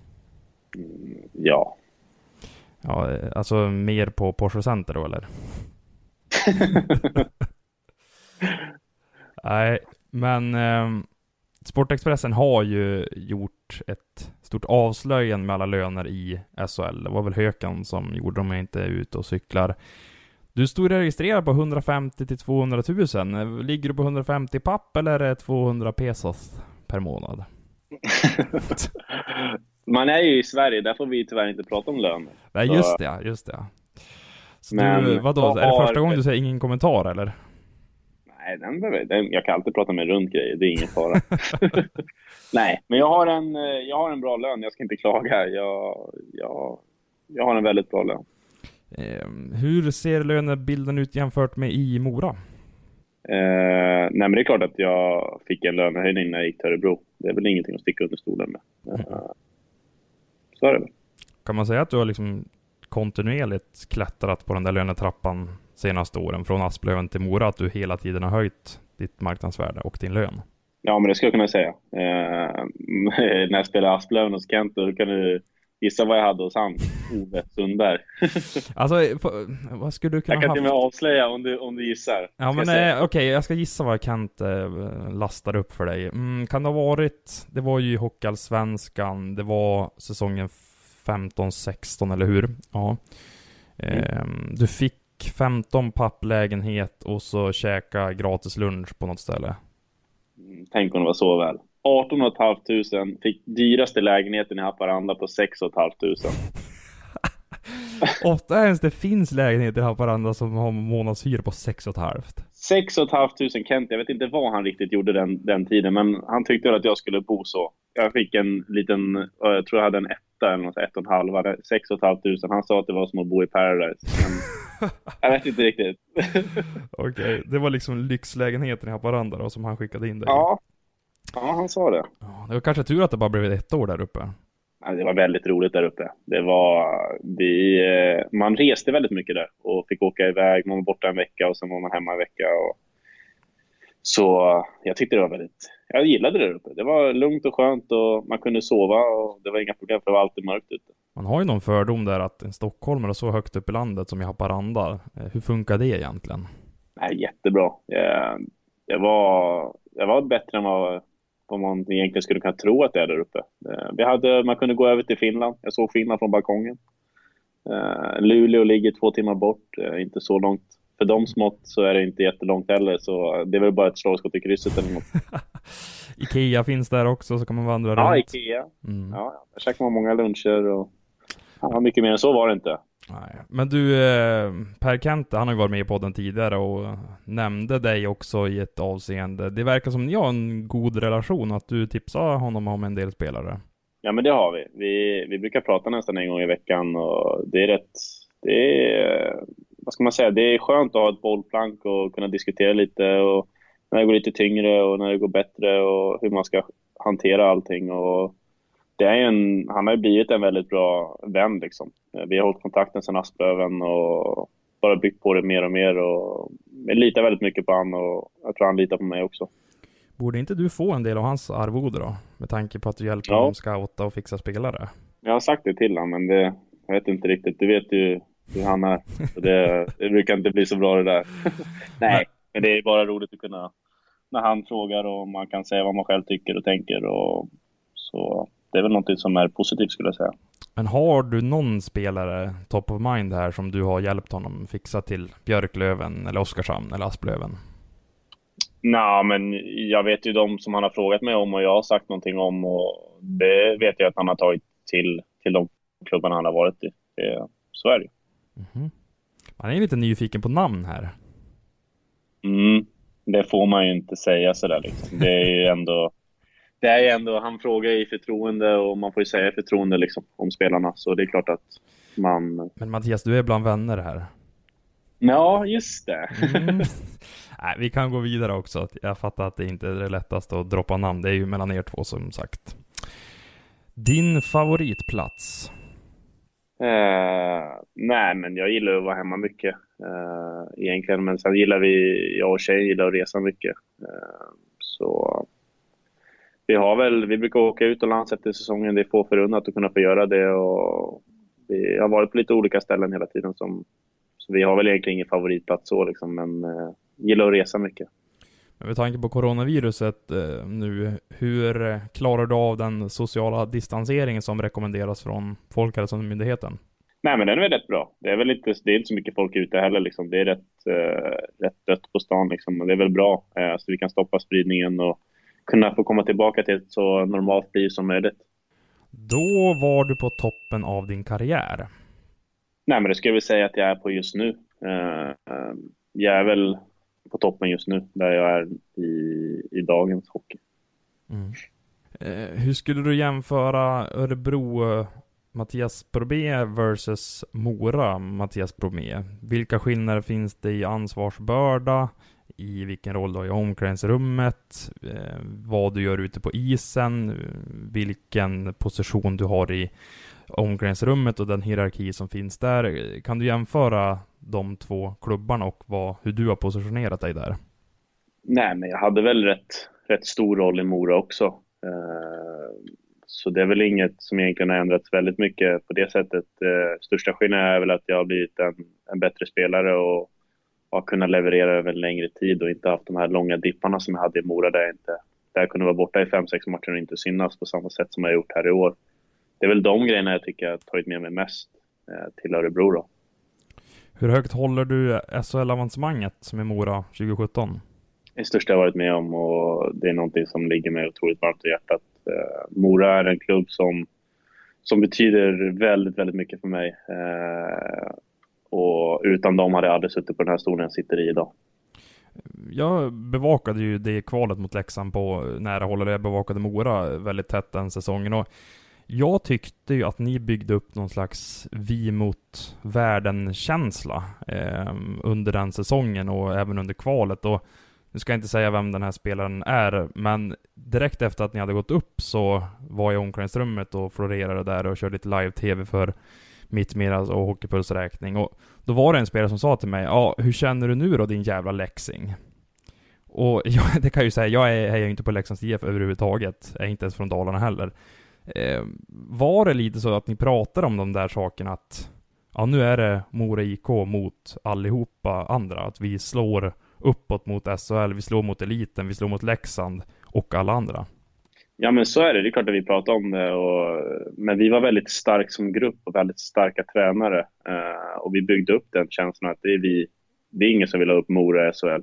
Ja. Ja, alltså mer på Porsche Center då, eller? Nej, Men Sportexpressen har ju gjort ett stort avslöjande med alla löner i SHL. Det var väl Hökan som gjorde dem inte ute och cyklar. Du stod registrerad på 150 till 200 000. Ligger du på 150 papp eller är det 200 pesos per månad? Man är ju i Sverige, där får vi tyvärr inte prata om lön. Nej, just det. Så men du, vadå, är det första gången du säger ingen kommentar eller? Nej, jag kan alltid prata med runt grejer, det är ingen fara. Nej, men jag har en bra lön, jag ska inte klaga. Jag har en väldigt bra lön. Hur ser lönebilden ut jämfört med i Mora? Nej, men det är klart att jag fick en lönehöjning när jag gick till Örebro. Det är väl ingenting att sticka under stolen med. Så är det väl. Kan man säga att du har liksom kontinuerligt klättrat på den där lönetrappan senaste åren från Asplöven till Mora, att du hela tiden har höjt ditt marknadsvärde och din lön? Ja, men det skulle jag kunna säga. När jag spelade Asplöven hos Kent, då kan du gissa vad jag hade hos han, Ove Sundberg. Alltså, vad skulle du kunna ha? Jag kan till och med avslöja om du gissar. Ja, men okej, jag ska gissa vad Kent lastar upp för dig. Kan det ha varit, det var ju i Hockeyallsvenskan, det var säsongen 15-16, eller hur? Ja. Du fick 15 papplägenhet och så käka gratis lunch på något ställe. Tänk om det var så väl. 18 500 fick dyraste lägenheten i Haparanda på 6 500. Ofta ens det finns lägenheter i Haparanda som har månadshyra på 6 500. 6 500 Kent, jag vet inte vad han riktigt gjorde den tiden, men han tyckte att jag skulle bo så. Jag fick en liten, jag tror jag hade en etta eller något, 1,5. 6 500. Han sa att det var som att bo i Paradise. Men jag vet inte riktigt. Okej, det var liksom lyxlägenheten i Haparanda då, som han skickade in dig. Ja, han sa det. Det var kanske tur att det bara blev ett år där uppe. Ja, det var väldigt roligt där uppe. Man reste väldigt mycket där och fick åka iväg. Man var borta en vecka och sen var man hemma en vecka. Så jag tyckte det var jag gillade det där uppe. Det var lugnt och skönt och man kunde sova och det var inga problem för det var alltid mörkt ute. Man har ju någon fördom där att en stockholmare är så högt upp i landet som i Haparanda. Hur funkar det egentligen? Nej, jättebra. Jag var bättre än vad man egentligen skulle kunna tro att det är där uppe. Man kunde gå över till Finland. Jag såg Finland från balkongen. Luleå ligger 2 timmar bort. Inte så långt. För de smått så är det inte jättelångt heller. Så det är väl bara ett slagskott i krysset eller något. Ikea finns där också, så kan man vandra runt. Ja, Ikea. Ja, där käkar man många luncher och mycket mer än så var det inte. Nej. Men du, Per Kente, han har ju varit med i podden tidigare och nämnde dig också i ett avseende. Det verkar som ni har en god relation, att du tipsar honom om en del spelare. Ja, men det har vi. Vi brukar prata nästan en gång i veckan och vad ska man säga, det är skönt att ha ett bollplank och kunna diskutera lite, och när det går lite tyngre och när det går bättre och hur man ska hantera allting. Och han har ju blivit en väldigt bra vän liksom. Vi har hållit kontakten sedan Asplöven och bara byggt på det mer och mer, och jag litar väldigt mycket på han och jag tror han litar på mig också. Borde inte du få en del av hans arvode då? Med tanke på att du hjälper honom scouta och fixa spelare. Jag har sagt det till honom, men jag vet inte riktigt. Du vet ju hur han är. Så det brukar inte bli så bra det där. Nej, men det är bara roligt att kunna, när han frågar, och man kan säga vad man själv tycker och tänker. Och så det är väl något som är positivt, skulle jag säga. Men har du någon spelare top of mind här som du har hjälpt honom fixa till Björklöven eller Oskarshamn eller Asplöven? Nej, men jag vet ju de som han har frågat mig om och jag har sagt någonting om, och det vet jag att han har tagit till de klubbarna han har varit i. Så är det. Mm-hmm. Man är lite nyfiken på namn här. Det får man ju inte säga sådär liksom. Det är ju ändå, han frågar i förtroende och man får ju säga i förtroende liksom om spelarna, så det är klart att man... Men Mattias, du är bland vänner här. Ja, just det. Nej, vi kan gå vidare också. Jag fattar att det inte är det lättaste att droppa namn. Det är ju mellan er två, som sagt. Din favoritplats? Nej, men jag gillar att vara hemma mycket egentligen, men sen gillar jag och tjej gillar att resa mycket, så vi brukar åka utomlands efter säsongen. Det är få förunnat att kunna få göra det, och vi har varit på lite olika ställen hela tiden, så vi har väl egentligen ingen favoritplats så liksom, men gillar att resa mycket. Med tanke på coronaviruset nu, hur klarar du av den sociala distanseringen som rekommenderas från Folkhälsomyndigheten? Nej, men den är väl rätt bra. Det är inte så mycket folk ute heller liksom. Det är rätt dött på stan liksom. Och det är väl bra så vi kan stoppa spridningen och kunna få komma tillbaka till ett så normalt liv som möjligt. Då var du på toppen av din karriär. Nej, men det skulle jag väl säga att jag är på just nu. Jag är väl på toppen just nu, där jag är i dagens hockey. Hur skulle du jämföra Örebro Mattias Bromé versus Mora Mattias Bromé? Vilka skillnader finns det i ansvarsbörda? I vilken roll du har i omklädningsrummet? Vad du gör ute på isen? Vilken position du har i omklädningsrummet och den hierarki som finns där? Kan du jämföra de två klubbarna och hur du har positionerat dig där? Nej, men jag hade väl rätt stor roll i Mora också. Så det är väl inget som egentligen har ändrats väldigt mycket på det sättet. Största skillnaden är väl att jag har blivit en bättre spelare och har kunnat leverera över en längre tid och inte haft de här långa dipparna som jag hade i Mora där jag kunde vara borta i 5-6 matcher och inte synas på samma sätt som jag har gjort här i år. Det är väl de grejerna jag tycker jag har tagit med mig mest till Örebro då. Hur högt håller du SHL-avancemanget som är Mora 2017? Det största jag varit med om, och det är någonting som ligger mig otroligt varmt i hjärtat. Mora är en klubb som betyder väldigt, väldigt mycket för mig. Och utan dem hade jag aldrig suttit på den här stolen jag sitter i idag. Jag bevakade ju det kvalet mot Leksand på nära håll. Jag bevakade Mora väldigt tätt den säsongen. Och jag tyckte ju att ni byggde upp någon slags vi mot världen-känsla under den säsongen och även under kvalet. Och nu ska jag inte säga vem den här spelaren är, men direkt efter att ni hade gått upp så var jag i omklädningsrummet och florerade där och körde lite live-tv för Mittmeras och Hockeypuls räkning. Och då var det en spelare som sa till mig, ja, hur känner du nu då, din jävla Leksing? Och det kan jag ju säga, jag är ju inte på Leksands IF överhuvudtaget. Jag är inte ens från Dalarna heller. Var det lite så att ni pratade om de där sakerna, att ja, nu är det Mora IK mot allihopa andra, att vi slår uppåt mot SHL, vi slår mot eliten, vi slår mot Leksand och alla andra? Ja, men så är det. Det är klart att vi pratar om det. Men vi var väldigt stark som grupp och väldigt starka tränare. Och vi byggde upp den känslan att det är ingen som vill ha upp Mora i SHL.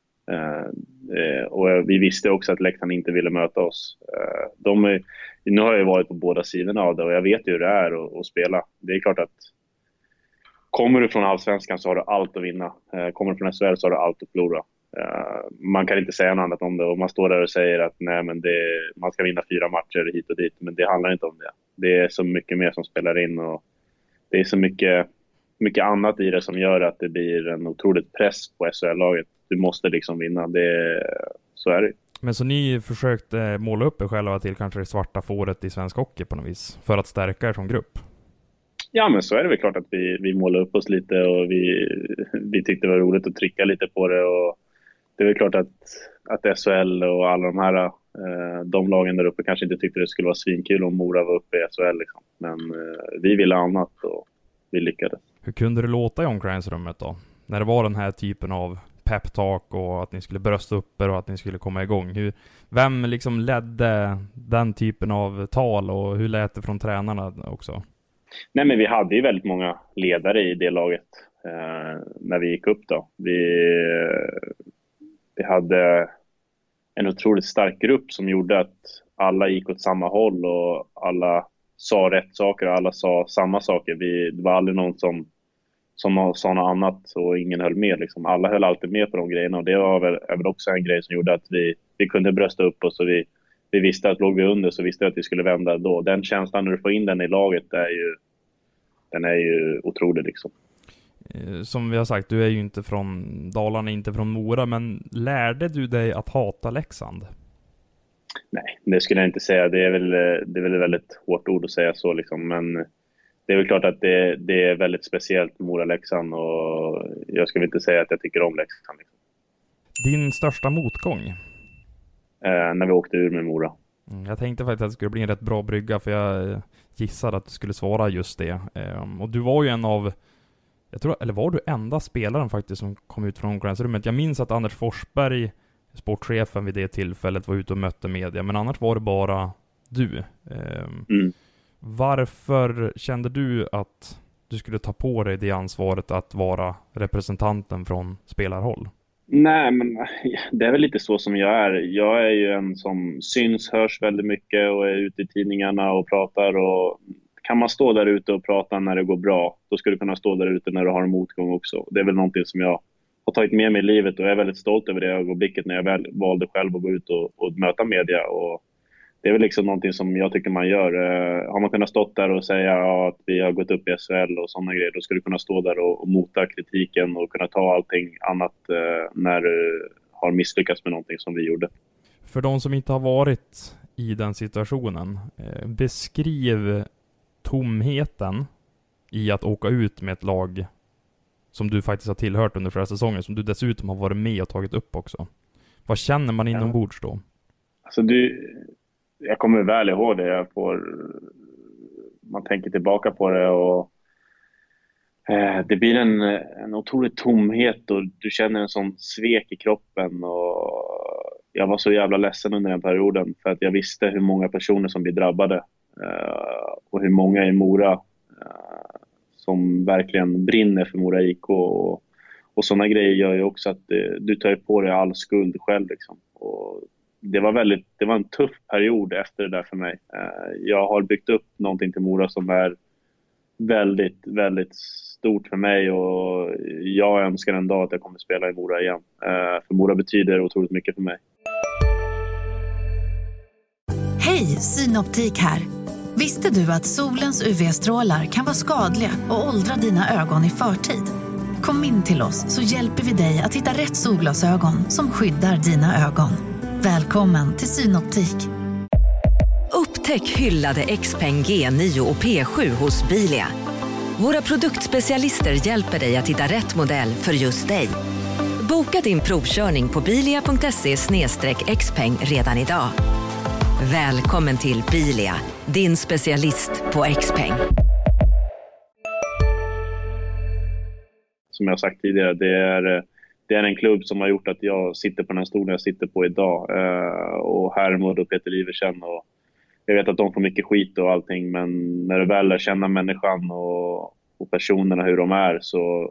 Och vi visste också att Leksand inte ville möta oss. Nu har jag varit på båda sidorna av det och jag vet ju hur det är att spela. Det är klart att kommer du från Allsvenskan så har du allt att vinna. Kommer du från SHL så har du allt att förlora. Man kan inte säga något annat om det, och man står där och säger att nej, men man ska vinna 4 matcher hit och dit, men det handlar inte om det. Det är så mycket mer som spelar in, och det är så mycket annat i det som gör att det blir en otroligt press på SHL-laget. Du måste liksom vinna, så är det. Men så ni försökte måla upp er själva till kanske det svarta fåret i svensk hockey på något vis, för att stärka er som grupp? Ja, men så är det väl klart att vi målade upp oss lite, och vi tyckte det var roligt att trycka lite på det, och det är väl klart att SHL och alla de här de lagen där uppe kanske inte tyckte det skulle vara svinkul om Mora var uppe i SHL liksom. Men vi ville annat och vi lyckades. Hur kunde det låta i omklädningsrummet då? När det var den här typen av peptalk och att ni skulle brösta upp er och att ni skulle komma igång. Vem liksom ledde den typen av tal, och hur lät det från tränarna också? Nej, men vi hade ju väldigt många ledare i det laget när vi gick upp då. Vi hade en otroligt stark grupp som gjorde att alla gick åt samma håll och alla sa rätt saker och alla sa samma saker. Det var aldrig någon som sa något annat och ingen höll med. Liksom. Alla höll alltid med på de grejerna, och det var väl också en grej som gjorde att vi kunde brösta upp oss, och vi visste att låg vi under så visste vi att vi skulle vända då. Den känslan när du får in den i laget, den är ju otrolig liksom. Som vi har sagt, du är ju inte från Dalarna, inte från Mora, men lärde du dig att hata Leksand? Nej, det skulle jag inte säga. Det är väl ett väldigt hårt ord att säga så liksom, men det är väl klart att det är väldigt speciellt Mora-Leksand, och jag skulle inte säga att jag tycker om Leksand liksom. Din största motgång? När vi åkte ur med Mora. Jag tänkte faktiskt att det skulle bli en rätt bra brygga, för jag gissade att du skulle svara just det. Och du var ju en av, var du enda spelaren faktiskt som kom ut från omklädningsrummet? Jag minns att Anders Forsberg sportchefen vid det tillfället var ute och mötte media, men annars var det bara du. Varför kände du att du skulle ta på dig det ansvaret att vara representanten från spelarhåll? Nej, men det är väl lite så som jag är. Jag är ju en som syns, hörs väldigt mycket och är ute i tidningarna och pratar. Och kan man stå där ute och prata när det går bra, då ska du kunna stå där ute när du har en motgång också. Det är väl någonting som jag har tagit med mig i livet och är väldigt stolt över det ögonblicket när jag väl valde själv att gå ut och möta media. Och det är väl liksom någonting som jag tycker man gör. Har man kunnat stå där och säga att vi har gått upp i SHL och sådana grejer, då ska du kunna stå där och mota kritiken och kunna ta allting annat när du har misslyckats med någonting som vi gjorde. För de som inte har varit i den situationen, beskriv tomheten i att åka ut med ett lag som du faktiskt har tillhört under flera säsonger, som du dessutom har varit med och tagit upp också. Vad känner man inombords då? Alltså jag kommer väl ihåg det. Man tänker tillbaka på det och det blir en otrolig tomhet och du känner en sån svek i kroppen. Och jag var så jävla ledsen under den perioden för att jag visste hur många personer som blir drabbade och hur många i Mora som verkligen brinner för Mora IK. Och sådana grejer gör ju också att du tar på dig all skuld själv liksom. Och det var en tuff period efter det där för mig. Jag har byggt upp någonting till Mora som är väldigt, väldigt stort för mig och jag önskar en dag att jag kommer spela i Mora igen. För Mora betyder otroligt mycket för mig. Hej, Synoptik här. Visste du att solens UV-strålar kan vara skadliga och åldra dina ögon i förtid? Kom in till oss så hjälper vi dig att hitta rätt solglasögon som skyddar dina ögon. Välkommen till Synoptik. Upptäck hyllade XPeng G9 och P7 hos Bilia. Våra produktspecialister hjälper dig att hitta rätt modell för just dig. Boka din provkörning på bilia.se/xpeng redan idag. Välkommen till Bilia, din specialist på XPeng. Som jag sagt tidigare, det är en klubb som har gjort att jag sitter på den stolen jag sitter på idag. Och Hermod och Peter Iversen. Och jag vet att de får mycket skit och allting. Men när du väl lär känna människan och personerna hur de är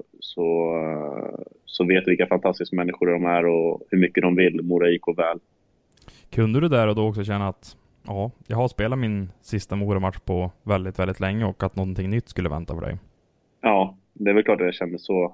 så vet du vilka fantastiska människor de är och hur mycket de vill Mora IK väl. Kunde du där och då också känna att jag har spelat min sista Mora-match på väldigt, väldigt länge och att någonting nytt skulle vänta på dig? Ja, det är väl klart att jag kände så.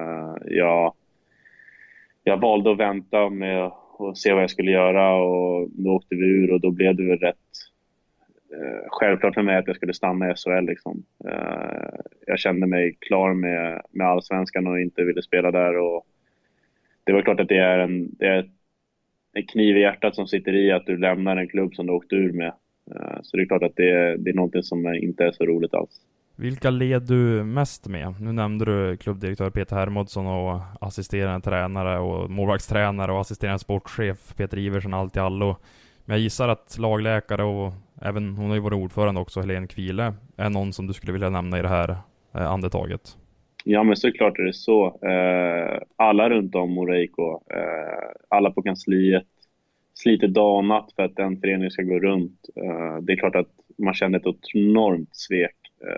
Jag valde att vänta med att se vad jag skulle göra och då åkte vi ur och då blev det väl rätt självklart för mig att jag skulle stanna i SHL liksom. Jag kände mig klar med allsvenskan och inte ville spela där och det var klart att det är en kniv i hjärtat som sitter i att du lämnar en klubb som du åkte ur med. Så det är klart att det är någonting som inte är så roligt alls. Vilka led du mest med? Nu nämnde du klubbdirektör Peter Hermodsson och assisterande tränare och målvaktstränare och assisterande sportchef Peter Iversen, allt i allo. Men jag gissar att lagläkare och även, hon har ju varit ordförande också, Helene Kvile, är någon som du skulle vilja nämna i det här andetaget. Ja, men såklart är det så. Alla runt om Mora IK, alla på kansliet sliter dag och natt för att den föreningen ska gå runt. Det är klart att man känner ett enormt svek.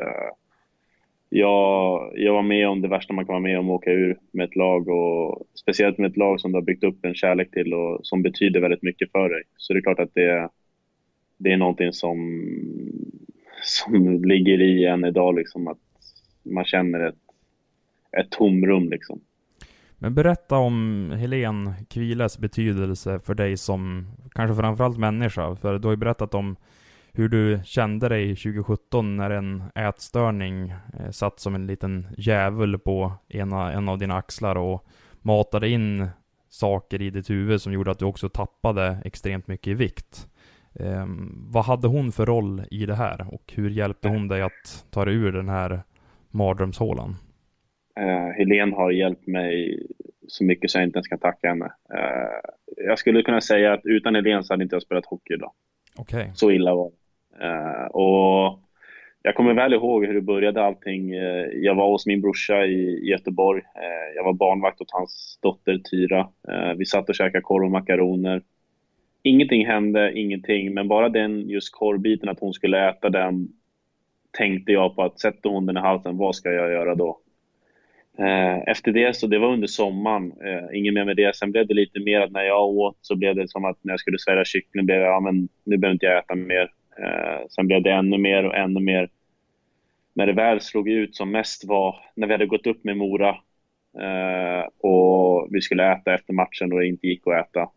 Jag var med om det värsta man kan vara med om, att åka ur med ett lag och speciellt med ett lag som du har byggt upp en kärlek till och som betyder väldigt mycket för dig. Så det är klart att det är någonting som ligger i en idag liksom, att man känner ett tomrum liksom. Men berätta om Helene Kviles betydelse för dig som kanske framförallt människa, för du har ju berättat om hur du kände dig 2017 när en ätstörning satt som en liten djävul på en av dina axlar och matade in saker i ditt huvud som gjorde att du också tappade extremt mycket i vikt. Vad hade hon för roll i det här och hur hjälpte hon dig att ta dig ur den här mardrömshålan? Helene har hjälpt mig så mycket så jag inte ens kan tacka henne. Jag skulle kunna säga att utan Helene så hade inte jag spelat hockey idag. Okay. Så illa var det. Och jag kommer väl ihåg hur det började allting. Jag var hos min brorsa i Göteborg. Jag var barnvakt åt hans dotter Tyra. Vi satt och käkade korv och makaroner. Ingenting hände, ingenting. Men bara den just korvbiten, att hon skulle äta den, tänkte jag på att sätter hon den i halsen, vad ska jag göra då? Efter det, så det var under sommaren, ingen mer med det. Sen blev det lite mer att när jag åt så blev det som att när jag skulle svälja kyckling blev jag, ja men nu behöver inte jag äta mer. Sen blev det ännu mer och ännu mer. När det väl slog ut som mest var när vi hade gått upp med Mora och vi skulle äta efter matchen och det inte gick att äta.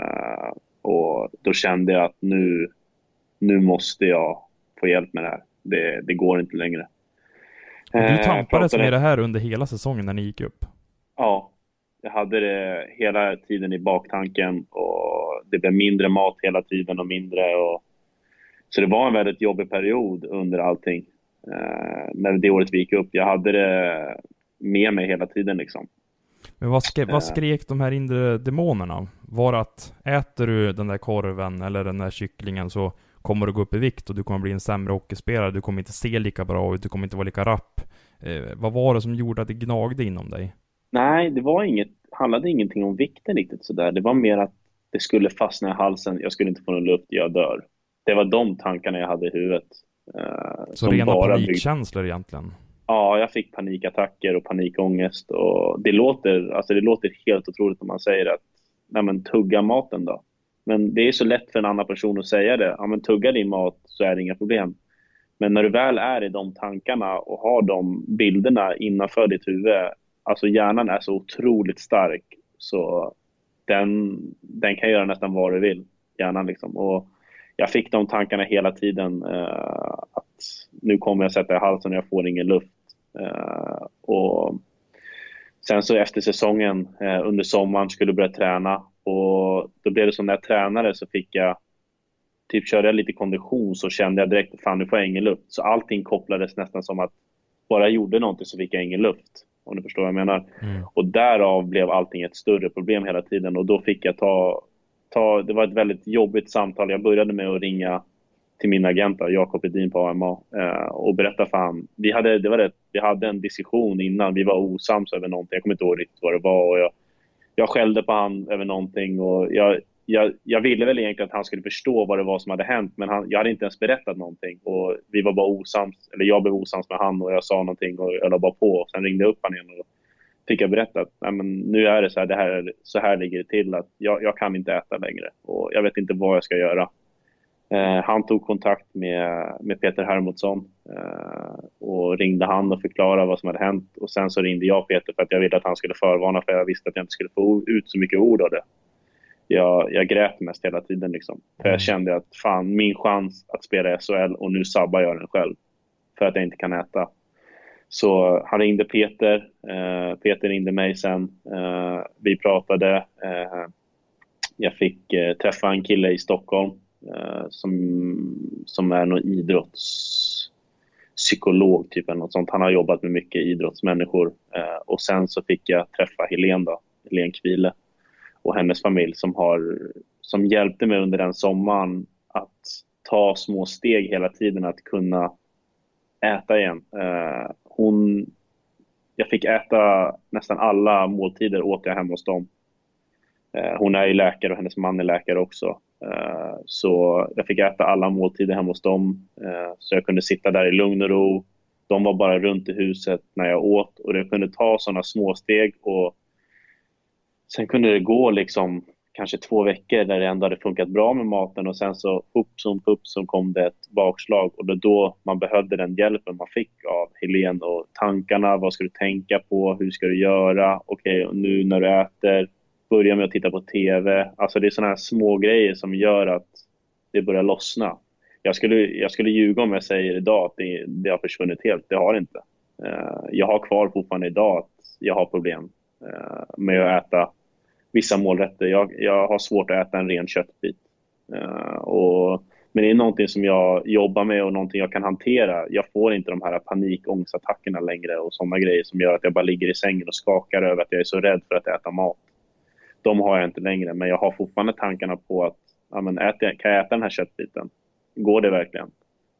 Och då kände jag att nu måste jag få hjälp med det här. Det går inte längre. Du tampades med det här under hela säsongen när ni gick upp? Ja, jag hade det hela tiden i baktanken och det blev mindre mat hela tiden och mindre. Så det var en väldigt jobbig period under allting. När det året vi gick upp. Jag hade det med mig hela tiden liksom. Men vad skrek de här inre demonerna? Var att äter du den där korven eller den där kycklingen så kommer du gå upp i vikt och du kommer bli en sämre hockeyspelare. Du kommer inte se lika bra ut, du kommer inte vara lika rapp. Vad var det som gjorde att det gnagde inom dig? Nej, det handlade ingenting om vikten riktigt sådär. Det var mer att det skulle fastna i halsen. Jag skulle inte få någon luft, jag dör. Det var de tankarna jag hade i huvudet. Så rena panikkänslor egentligen? Ja, jag fick panikattacker och panikångest. Och det låter helt otroligt om man säger att nej men, tugga maten då. Men det är så lätt för en annan person att säga det. Ja, men tugga din mat så är det inga problem. Men när du väl är i de tankarna och har de bilderna innanför ditt huvud, alltså hjärnan är så otroligt stark så den kan göra nästan vad du vill, hjärnan liksom. Och jag fick de tankarna hela tiden att nu kommer jag sätta i halsen och jag får ingen luft. Och sen så efter säsongen under sommaren skulle börja träna och då blev det som när jag tränade så fick jag körde jag lite kondition så kände jag direkt fan nu får jag ingen luft. Så allting kopplades nästan som att bara jag gjorde någonting så fick jag ingen luft. Om du förstår vad jag menar. Och därav blev allting ett större problem hela tiden. Och då fick jag det var ett väldigt jobbigt samtal. Jag började med att ringa till min agent Jakob Edin på AMA och berätta för han. Vi hade en diskussion innan. Vi var osams över någonting. Jag kommer inte ihåg riktigt vad det var. Och jag skällde på han över någonting. Och jag ville väl egentligen att han skulle förstå vad det var som hade hänt. Men jag hade inte ens berättat någonting. Och vi var bara osams. Eller jag blev osams med han och jag sa någonting och jag la bara på. Och sen ringde jag upp han igen och fick jag berätta att nej, men nu är det så här ligger det till att jag kan inte äta längre. Och jag vet inte vad jag ska göra. Han tog kontakt med Peter Hermodsson och ringde han och förklarade vad som hade hänt. Och sen så ringde jag Peter för att jag ville att han skulle förvarna för jag visste att jag inte skulle få ut så mycket ord av det. Jag grät mest hela tiden liksom. För jag kände att fan, min chans att spela i SHL och nu sabbar jag den själv. För att jag inte kan äta. Så han ringde Peter. Peter ringde mig sen. Vi pratade. Jag fick träffa en kille i Stockholm. Som är någon idrottspsykolog typ eller något sånt. Han har jobbat med mycket idrottsmänniskor. Och sen så fick jag träffa Helene Kvile. Och hennes familj som hjälpte mig under den sommaren att ta små steg hela tiden att kunna äta igen. Jag fick äta nästan alla måltider åt jag hemma hos dem. Hon är ju läkare och hennes man är läkare också. Så jag fick äta alla måltider hemma hos dem. Så jag kunde sitta där i lugn och ro. De var bara runt i huset när jag åt. Och jag kunde ta sådana små steg och sen kunde det gå liksom kanske 2 veckor där det ändå hade funkat bra med maten och sen så upp som kom det ett bakslag och då man behövde den hjälpen man fick av Helene och tankarna, vad ska du tänka på, hur ska du göra, okej, och nu när du äter, börja med att titta på TV. Alltså det är sådana här små grejer som gör att det börjar lossna. Jag skulle ljuga om jag säger idag att det har försvunnit helt, det har inte. Jag har kvar fortfarande idag att jag har problem med att äta vissa målrätter. Jag har svårt att äta en ren köttbit. Men det är någonting som jag jobbar med och någonting jag kan hantera. Jag får inte de här panikångestattackerna längre och sådana grejer som gör att jag bara ligger i sängen och skakar över att jag är så rädd för att äta mat. De har jag inte längre, men jag har fortfarande tankarna på att kan jag äta den här köttbiten? Går det verkligen?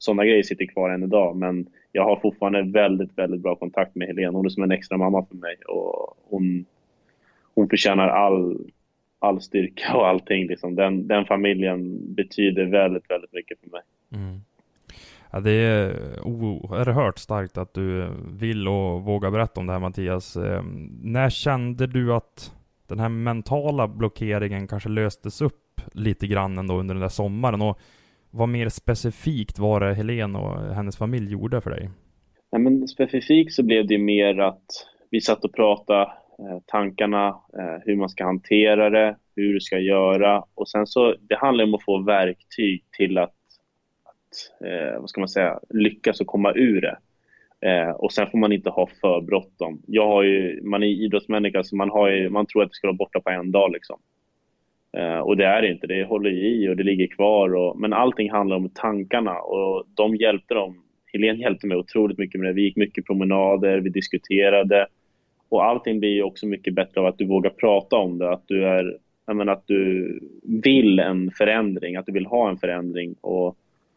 sådana grejer sitter kvar än idag. Men jag har fortfarande väldigt, väldigt bra kontakt med Helene. Hon är som en extra mamma för mig. Och hon förtjänar all styrka och allting. Liksom. Den familjen betyder väldigt, väldigt mycket för mig. Mm. Ja, det är oerhört starkt att du vill och vågar berätta om det här, Mattias. När kände du att den här mentala blockeringen kanske löstes upp lite grann ändå under den där sommaren? Och vad mer specifikt var det Helene och hennes familj gjorde för dig? Ja, men specifikt så blev det mer att vi satt och pratade tankarna, hur man ska hantera det, hur du ska göra. Och sen så, det handlar om att få verktyg till att vad ska man säga, lyckas och komma ur det. Och sen får man inte ha för bråttom. Man är idrottsmänniska, så man tror att det ska vara borta på en dag liksom. Och det är det inte, det håller i och det ligger kvar. Men allting handlar om tankarna, och de hjälpte dem. Helene hjälpte mig otroligt mycket med det. Vi gick mycket promenader, vi diskuterade. Och allting blir ju också mycket bättre av att du vågar prata om det. Att du vill en förändring, att du vill ha en förändring. Och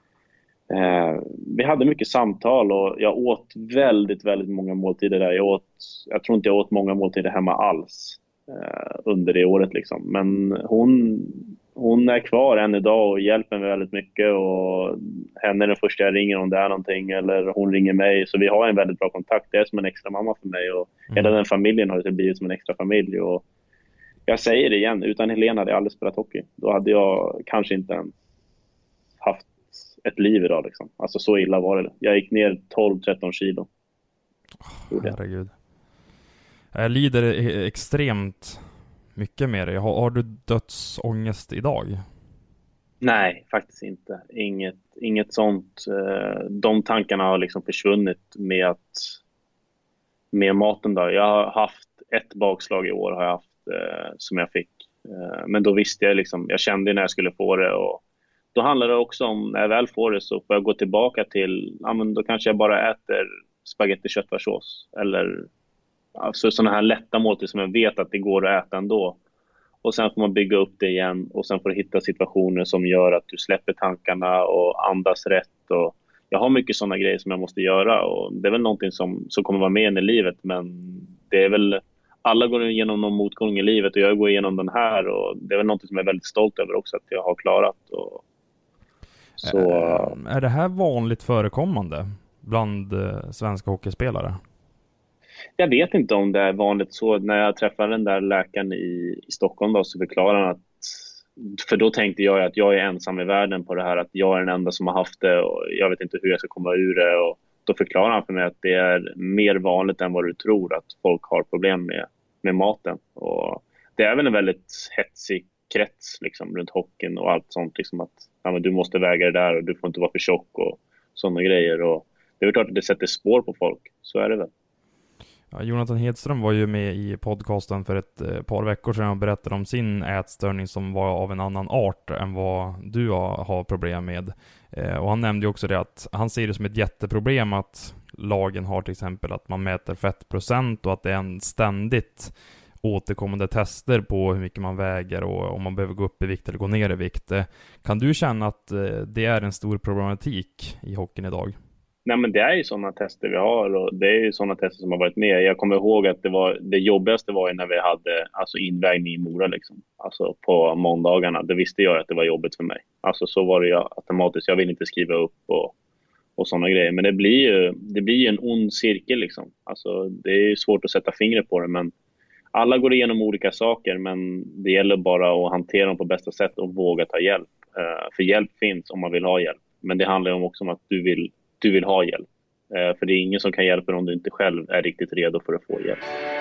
vi hade mycket samtal, och jag åt väldigt, väldigt många måltider där. Jag tror inte jag åt många måltider hemma alls under det året liksom. Men hon är kvar än idag och hjälper mig väldigt mycket, och henne är den första jag ringer om det är någonting, eller hon ringer mig, så vi har en väldigt bra kontakt. Det är som en extra mamma för mig, och hela den familjen har det blivit som en extra familj. Och jag säger det igen, utan Helene hade jag aldrig spelat hockey. Då hade jag kanske inte ens haft ett liv idag liksom. Alltså så illa var det. Jag gick ner 12-13 kilo. Herregud. Jag lider extremt mycket med det. Har du dödsångest idag? Nej, faktiskt inte. Inget sånt. De tankarna har liksom försvunnit med maten då. Jag har haft ett bakslag i år har jag haft som jag fick. Men då visste jag liksom, jag kände när jag skulle få det, och då handlar det också om, när jag väl får det så får jag gå tillbaka till, men då kanske jag bara äter spaghetti köttfärssås. Eller alltså sådana här lätta måltider som jag vet att det går att äta ändå. Och sen får man bygga upp det igen, och sen får du hitta situationer som gör att du släpper tankarna och andas rätt. Och jag har mycket sådana grejer som jag måste göra, och det är väl någonting som kommer vara med i livet. Men det är väl, alla går igenom någon motgång i livet, och jag går igenom den här, och det är väl någonting som jag är väldigt stolt över också att jag har klarat. Så är det här vanligt förekommande bland svenska hockeyspelare? Jag vet inte om det är vanligt så. När jag träffade den där läkaren i Stockholm då, så förklarade han att, för då tänkte jag att jag är ensam i världen på det här, att jag är den enda som har haft det, och jag vet inte hur jag ska komma ur det. Och då förklarade han för mig att det är mer vanligt än vad du tror, att folk har problem med maten. Och det är väl en väldigt hetsig krets liksom, runt hockeyn och allt sånt liksom, att men du måste väga det där, och du får inte vara för tjock och sådana grejer. Och det är klart att det sätter spår på folk, så är det väl. Ja, Jonathan Hedström var ju med i podcasten för ett par veckor sedan och berättade om sin ätstörning som var av en annan art än vad du har problem med. Och han nämnde ju också det att han ser det som ett jätteproblem att lagen har till exempel att man mäter fettprocent, och att det är en ständigt återkommande tester på hur mycket man väger och om man behöver gå upp i vikt eller gå ner i vikt. Kan du känna att det är en stor problematik i hockeyn idag? Nej, men det är ju sådana tester vi har, och det är ju sådana tester som har varit med. Jag kommer ihåg att det jobbigaste var när vi hade alltså invägning i Mora liksom. Alltså på måndagarna, det visste jag att det var jobbigt för mig. Alltså så var det ju automatiskt, jag vill inte skriva upp och sådana grejer. Men det blir ju en ond cirkel liksom. Alltså det är ju svårt att sätta fingret på det, men alla går igenom olika saker, men det gäller bara att hantera dem på bästa sätt och våga ta hjälp. För hjälp finns om man vill ha hjälp. Men det handlar ju också om att du vill ha hjälp. För det är ingen som kan hjälpa dig om du inte själv är riktigt redo för att få hjälp.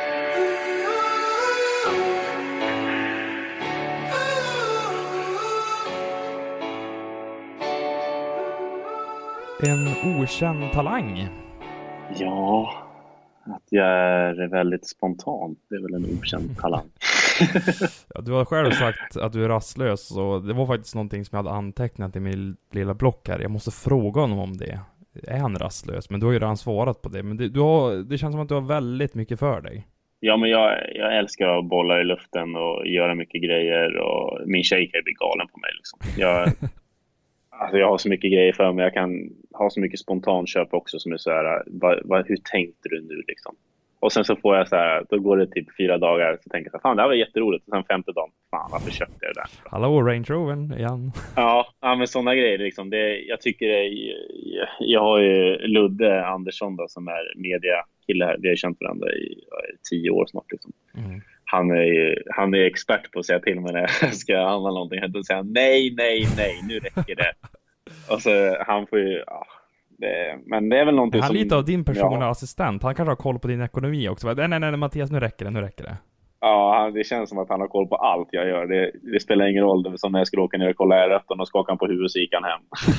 En okänd talang? Ja, att jag är väldigt spontan. Det är väl en okänd talang. Ja, du har själv sagt att du är rastlös, och det var faktiskt någonting som jag hade antecknat i min lilla block här. Jag måste fråga honom om det. Är han rastlös? Men du har ju redan svarat på det. Men det känns som att du har väldigt mycket för dig. Ja, men jag älskar att bolla i luften och göra mycket grejer. Och min tjej kan ju bli galen på mig liksom. Alltså jag har så mycket grejer för mig. Jag kan ha så mycket spontanköp också som är så här, hur tänkte du nu liksom? Och sen så får jag så här, då går det typ 4 dagar så tänker jag så här, fan det här var jätteroligt. Och sen 5:e dagen, fan varför köpte jag det där? Hallå, Range Rovern igen. Ja, men sådana grejer liksom. Jag tycker jag har ju Ludde Andersson då, som är mediakille här. Vi har känt varandra i 10 år snart liksom. Mm. Han är expert på att säga till mig när jag ska handla någonting. Då säger han nej, nu räcker det. Och så han får ju... Ja, men det är väl någonting han som... Han är lite av din personliga assistent. Han kanske har koll på din ekonomi också. Nej, Mattias, nu räcker det. Ja, det känns som att han har koll på allt jag gör. Det spelar ingen roll. Det är som när jag skulle åka ner och kolla R1 och skaka han på huvudet så gick han hem.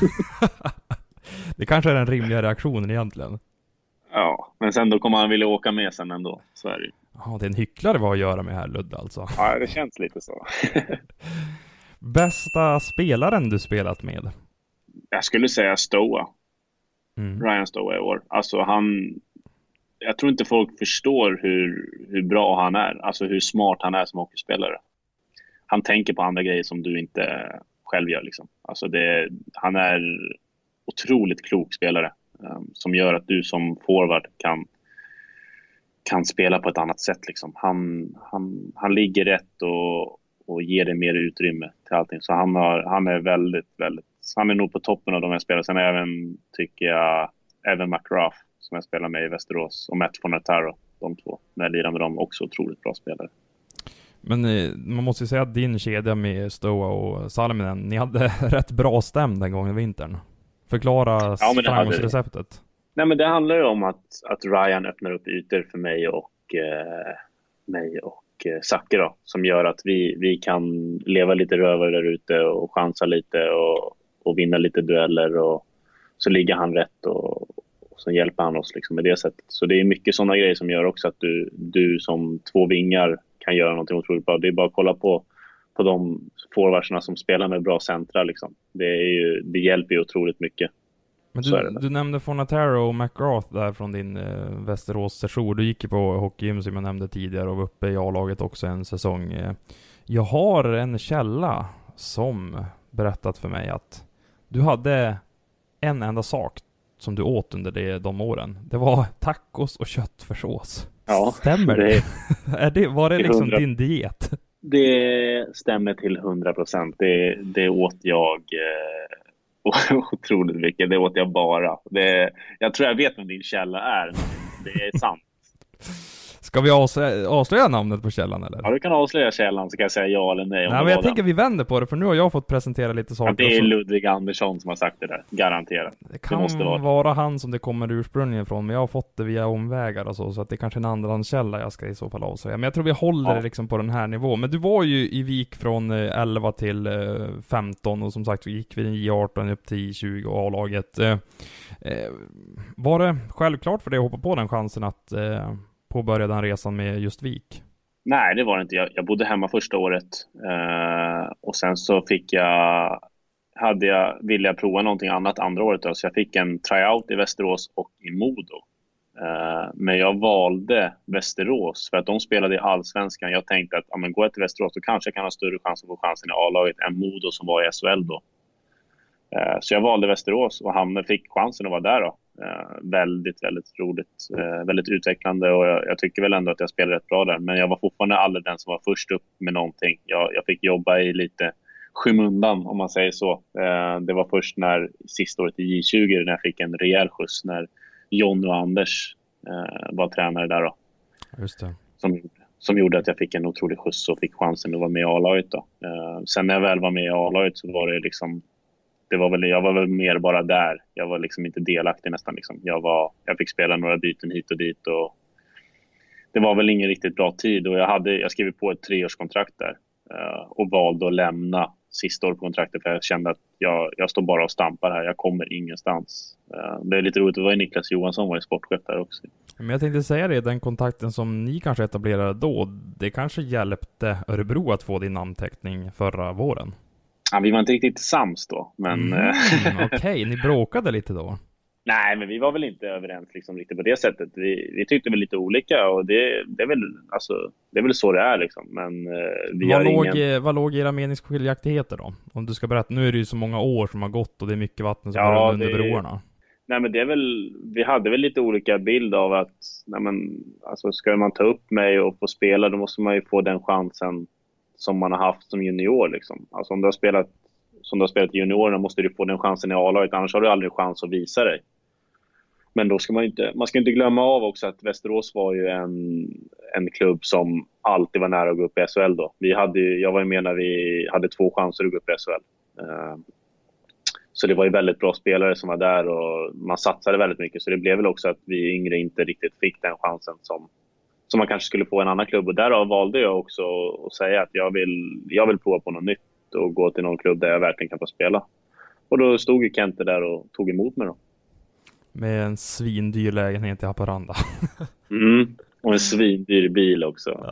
Det kanske är den rimliga reaktionen egentligen. Ja, men sen då kommer han vilja åka med sen ändå. Så är det. Ja, det är en hycklare vad att göra med här, Ludde alltså. Ja, det känns lite så. Bästa spelaren du spelat med? Jag skulle säga Stoa. Ryan Stoa i år. Alltså jag tror inte folk förstår hur bra han är. Alltså hur smart han är som hockeyspelare. Han tänker på andra grejer som du inte själv gör liksom. Alltså han är otroligt klok spelare. Som gör att du som forward kan spela på ett annat sätt liksom. Han ligger rätt och ger dig mer utrymme till allting. Så han är väldigt, väldigt... Han är nog på toppen av de här spelarna. Sen tycker jag även McGrath som jag spelar med i Västerås och Matt Fornataro, de två. När jag lirar med dem, också otroligt bra spelare. Men man måste ju säga att din kedja med Stoa och Salminen, ni hade rätt bra stäm den gången i vintern. Förklara framgångsreceptet. Nej, men det handlar ju om att Ryan öppnar upp ytor för mig och Zacke då, som gör att vi kan leva lite rövare där ute och chansa lite och vinna lite dueller, och så ligger han rätt och så hjälper han oss liksom med det sättet. Så det är mycket sådana grejer som gör också att du som 2 vingar kan göra någonting otroligt bra. Det är bara att kolla på de forwardsarna som spelar med bra centra liksom. Det hjälper ju otroligt mycket. Men du nämnde Fornataro och McGrath där från din Västerås-session. Du gick ju på hockeygym som jag nämnde tidigare och var uppe i A-laget också en säsong. Jag har en källa som berättat för mig att du hade en enda sak som du åt under de åren. Det var tacos och köttfärssås. Ja, stämmer det? Var det liksom 100... din diet? Det stämmer till 100%. Det åt jag otroligt mycket. Det åt jag bara. Jag tror jag vet vem din källa är. Det är sant. Ska vi avslöja namnet på källan eller? Ja, du kan avslöja källan så kan jag säga ja eller nej. Nej, men jag tänker vi vänder på det, för nu har jag fått presentera lite saker. Ja, det är Ludvig Andersson som har sagt det där, garanterat. Det kan måste vara han som det kommer ursprungligen ifrån, men jag har fått det via omvägar och så att det är kanske en andrahandskälla jag ska i så fall avslöja. Men jag tror vi håller det liksom på den här nivån. Men du var ju i Vik från 11 till 15 och som sagt vi gick vid J18 upp till J20 och A-laget. Var det självklart för dig att hoppa på den chansen att påbörja den resan med just Vik? Nej, det var det inte. Jag bodde hemma första året och sen så ville jag prova någonting annat andra året då, så jag fick en tryout i Västerås och i Modo. Men jag valde Västerås för att de spelade i Allsvenskan. Jag tänkte att går jag till Västerås så kanske jag kan ha större chans att få chansen i A-laget än Modo som var i SHL då. Så jag valde Västerås och fick chansen att vara där då. Väldigt, väldigt roligt, väldigt utvecklande, och jag tycker väl ändå att jag spelade rätt bra där, men jag var fortfarande aldrig den som var först upp med någonting. Jag fick jobba i lite skymundan om man säger så. Det var först när sista året i J20 när jag fick en rejäl skjuts när John och Anders var tränare där då. Just det. Som gjorde att jag fick en otrolig skjuts och fick chansen att vara med i A-laget då. Sen när jag väl var med i A-laget så var det liksom jag var väl mer bara där. Jag var liksom inte delaktig nästan liksom. Jag fick spela några byten hit och dit och det var väl ingen riktigt bra tid, och jag skrev på ett 3-årskontrakt där och valde att lämna sista året på kontraktet för jag kände att jag står bara och stampar här. Jag kommer ingenstans. Det är lite roligt, det var ju Niklas Johansson var i sportchef där också. Men jag tänkte säga det, den kontakten som ni kanske etablerade då, det kanske hjälpte Örebro att få din namnteckning förra våren. Ja, vi var inte riktigt sams då, men... Okej, ni bråkade lite då? Nej, men vi var väl inte överens liksom, riktigt på det sättet. Vi tyckte väl lite olika och det är väl så det är liksom. Men vad låg era meningsskiljaktigheter då? Om du ska berätta, nu är det ju så många år som har gått och det är mycket vatten som går under broarna. Nej, men det är väl, vi hade väl lite olika bild av att alltså, ska man ta upp mig och få spela, då måste man ju få den chansen som man har haft som junior liksom. Alltså om du har spelat i juniorerna måste du få den chansen i A-laget, annars har du aldrig chans att visa dig. Men då ska man ska inte glömma av också att Västerås var ju en klubb som alltid var nära att gå upp i SHL då. Jag var ju med när vi hade 2 chanser att gå upp i SHL. Så det var ju väldigt bra spelare som var där och man satsade väldigt mycket. Så det blev väl också att vi yngre inte riktigt fick den chansen som man kanske skulle få en annan klubb. Och därav valde jag också att säga att jag vill prova på något nytt och gå till någon klubb där jag verkligen kan få spela. Och då stod ju Kente där och tog emot mig då. Med en svindyr lägenhet i Haparanda. Och en svindyr bil också.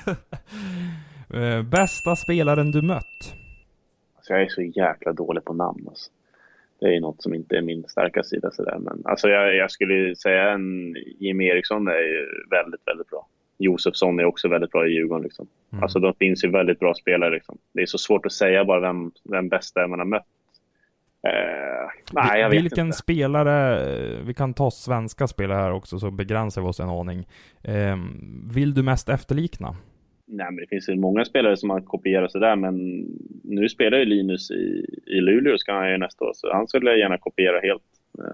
Ja. Bästa spelaren du mött? Alltså jag är så jäkla dålig på namn. Alltså. Det är något som inte är min starka sida. Sådär. Men alltså jag skulle säga Jimmy Eriksson är ju väldigt, väldigt bra. Josefsson är också väldigt bra i Djurgården. Liksom. Alltså de finns ju väldigt bra spelare. Liksom. Det är så svårt att säga bara vem bästa är man har mött. Nej, jag vet Vilken inte. Spelare, vi kan ta svenska spelare här också så begränsar vi oss en aning. Vill du mest efterlikna? Nej, men det finns ju många spelare som har kopierat sådär, men nu spelar ju Linus i Luleå, ska han ju nästa år, så han skulle gärna kopiera helt.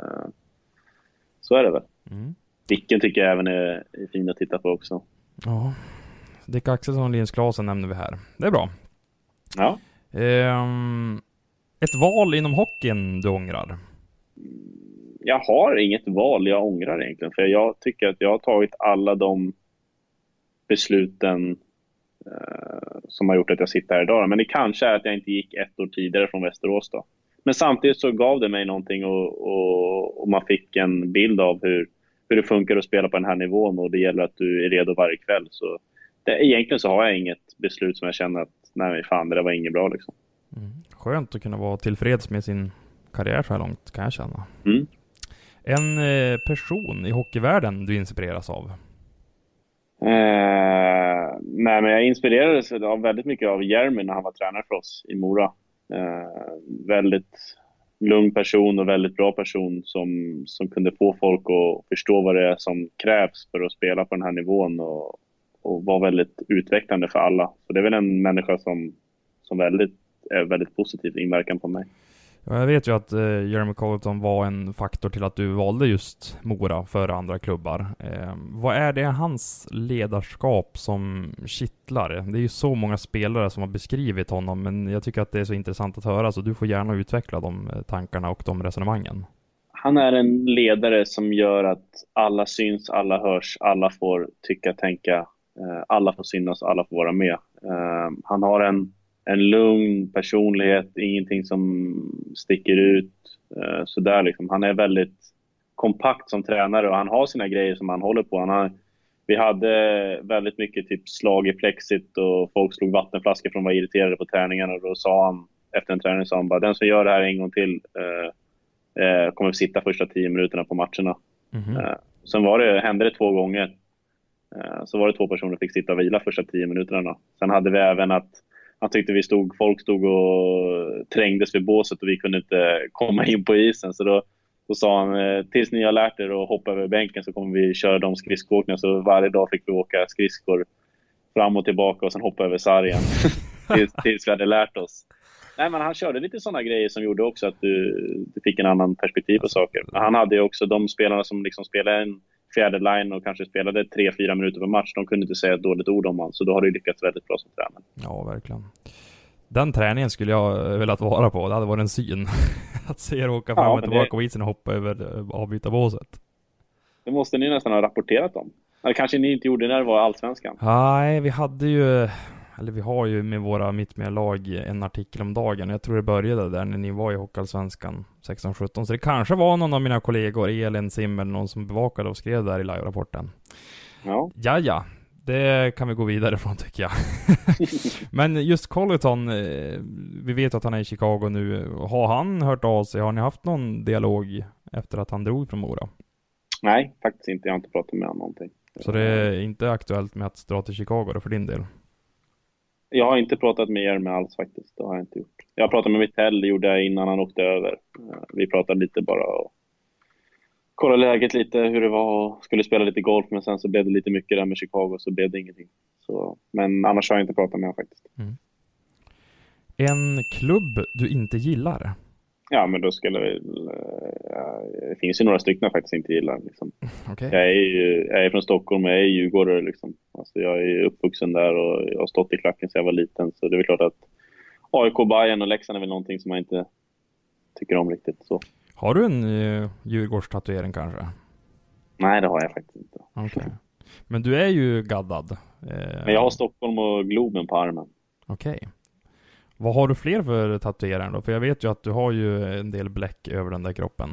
Så är det väl. Dicken tycker jag även är fin att titta på också. Ja, Dick Axelsson och Linus Klasen nämner vi här. Det är bra. Ja. Ett val inom hockeyn du ångrar? Jag har inget val jag ångrar egentligen, för jag tycker att jag har tagit alla de besluten som har gjort att jag sitter här idag. Men det kanske är att jag inte gick 1 år tidigare från Västerås då. Men samtidigt så gav det mig någonting och man fick en bild av hur det funkar att spela på den här nivån, och det gäller att du är redo varje kväll. Så egentligen så har jag inget beslut som jag känner att nej fan, det där var inget bra liksom. Skönt att kunna vara tillfreds med sin karriär så här långt, kan jag känna. En person i hockeyvärlden du inspireras av? Nej, men jag inspirerades av väldigt mycket av Jeremy när han var tränare för oss i Mora. Väldigt lugn person och väldigt bra person som kunde få folk att förstå vad det är som krävs för att spela på den här nivån och var väldigt utvecklande för alla. Så det är väl en människa som är väldigt positiv inverkan på mig. Jag vet ju att Jeremy Colleton var en faktor till att du valde just Mora före andra klubbar. Vad är det hans ledarskap som kittlar? Det är ju så många spelare som har beskrivit honom, men jag tycker att det är så intressant att höra, så du får gärna utveckla de tankarna och de resonemangen. Han är en ledare som gör att alla syns, alla hörs, alla får tycka, tänka, alla får synas, alla får vara med. Han har en lugn personlighet, ingenting som sticker ut sådär liksom. Han är väldigt kompakt som tränare och han har sina grejer som han håller på. Vi hade väldigt mycket typ slag i plexit och folk slog vattenflaskor för de var irriterade på träningarna, och då sa han efter en träning, bara, den som gör det här en gång till kommer att sitta första 10 minuterna på matcherna. Sen hände det 2 gånger. Så var det 2 personer som fick sitta och vila första 10 minuterna. Sen hade vi även att han tyckte folk stod och trängdes vid båset och vi kunde inte komma in på isen. Så då sa han, tills ni har lärt er att hoppa över bänken så kommer vi köra de skridskoåkningar. Så varje dag fick vi åka skridskor fram och tillbaka och sen hoppa över sargen tills vi hade lärt oss. Nej, men han körde lite sådana grejer som gjorde också att du fick en annan perspektiv på saker. Men han hade ju också de spelarna som liksom spelade en fjärde line och kanske spelade 3-4 minuter per match. De kunde inte säga ett dåligt ord om han, så då har det lyckats väldigt bra som tränare. Ja, verkligen. Den träningen skulle jag velat vara på. Det hade varit en syn. Att se er åka fram och tillbaka på isen och hoppa över avbytarbåset. Det måste ni nästan ha rapporterat om. Eller kanske ni inte gjorde när det var Allsvenskan. Nej, vi har ju med våra mittmedlag en artikel om dagen. Jag tror det började där när ni var i Hockeyallsvenskan 16-17. Så det kanske var någon av mina kollegor, Elin Sim eller någon som bevakade och skrev där i live-rapporten. Ja. Det kan vi gå vidare från, tycker jag. Men just Colleton, vi vet att han är i Chicago nu. Har han hört av sig? Har ni haft någon dialog efter att han drog från Mora? Nej, faktiskt inte. Jag har inte pratat med honom någonting. Så det är inte aktuellt med att dra till Chicago då för din del? Jag har inte pratat med Jeremy alls faktiskt. Det har jag inte gjort. Jag pratade med Mittell, det gjorde jag innan han åkte över. Vi pratade lite bara och kollade läget lite, hur det var, och skulle spela lite golf, men sen så blev det lite mycket där med Chicago, så blev det ingenting. Så, men annars har jag inte pratat med honom faktiskt. En klubb du inte gillar? Ja, men då skulle vi... det finns ju några stycken jag faktiskt inte gillar. Liksom. Okay. Jag är från Stockholm och jag är djurgårdare. Liksom. Alltså, jag är uppvuxen där och jag har stått i klacken sedan jag var liten. Så det är väl klart att AIK, Bayern och Leksand är väl någonting som man inte tycker om riktigt. Så. Har du en Djurgårdstatuering kanske? Nej, det har jag faktiskt inte. Okay. Men du är ju gaddad. Men jag har Stockholm och Globen på armen. Okej. Okay. Vad har du fler för tatueringar då? För jag vet ju att du har ju en del bläck över den där kroppen.